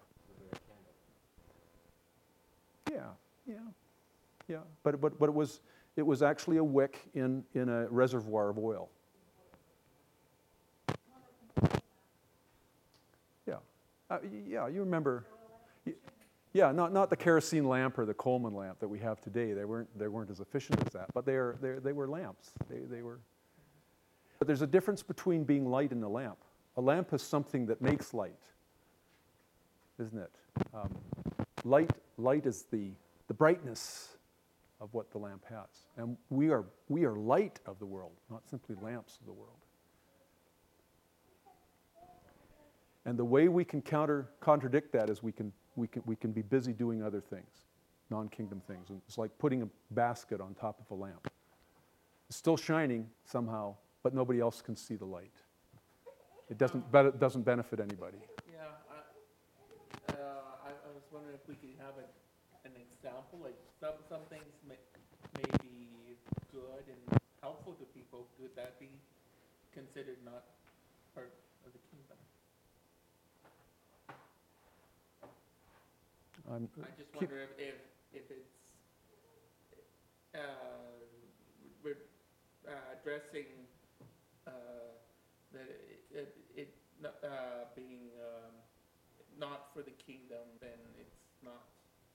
Yeah, yeah, yeah. But but but it was it was actually a wick in in a reservoir of oil. Yeah, uh, y- yeah. You remember? y- Yeah, not not the kerosene lamp or the Coleman lamp that we have today. They weren't they weren't as efficient as that. But they are they they were lamps. They they were. But there's a difference between being light and a lamp. A lamp is something that makes light, isn't it? Um, light light is the the brightness of what the lamp has. And we are we are light of the world, not simply lamps of the world. And the way we can counter contradict that is we can we can we can be busy doing other things, non-kingdom things. And it's like putting a basket on top of a lamp. It's still shining somehow, but nobody else can see the light. It doesn't but it doesn't benefit anybody. Yeah, I, uh, I, I was wondering if we could have a, an example, like some, some things may, may be good and helpful to people. Could that be considered not part of the kingdom? I'm, I just keep- wonder if, if, if it's, uh, we're, uh, addressing, uh, that it, it, it, not, uh, being, um, not for the kingdom, then it's not,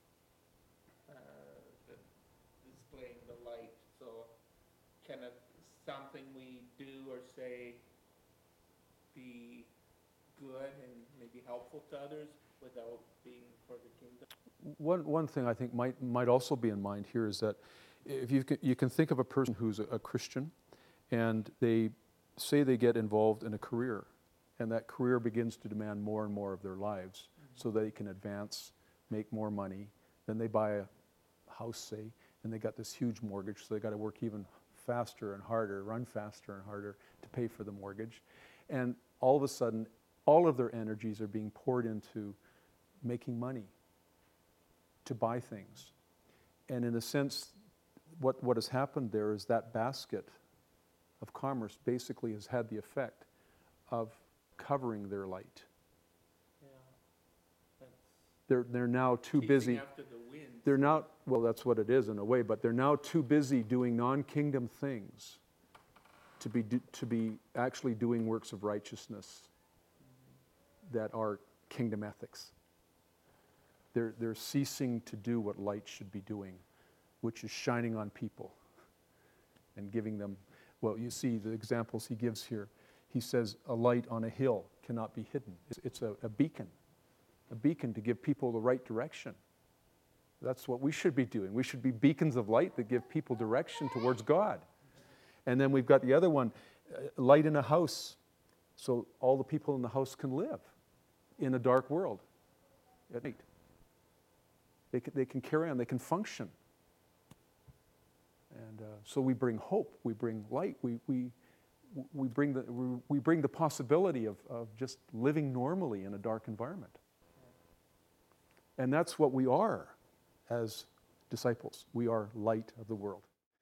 uh, the- displaying the light, so can it, something we do or say be good and maybe helpful to others without being for the kingdom? One, one thing I think might, might also be in mind here is that if you can, you can think of a person who's a, a Christian and they say they get involved in a career and that career begins to demand more and more of their lives mm-hmm. so they can advance, make more money. Then they buy a house, say, and they got this huge mortgage, so they got to work even faster and harder, run faster and harder to pay for the mortgage. And all of a sudden, all of their energies are being poured into making money, to buy things. And in a sense, what, what has happened there is that basket of commerce basically has had the effect of covering their light. Yeah, that's They're, they're now too chasing busy. after the wind. They're now, well, that's what it is in a way, but they're now too busy doing non-kingdom things to be, do, to be actually doing works of righteousness that are kingdom ethics. They're, they're ceasing to do what light should be doing, which is shining on people and giving them, well, you see the examples he gives here. He says a light on a hill cannot be hidden. It's, it's a, a beacon, a beacon to give people the right direction. That's what we should be doing. We should be beacons of light that give people direction towards God. And then we've got the other one, uh, light in a house, so all the people in the house can live in a dark world at night. They can, they can carry on, they can function. And uh, so we bring hope, we bring light, we, we, we, bring, the, we, we bring the possibility of, of just living normally in a dark environment. And that's what we are as disciples. We are light of the world.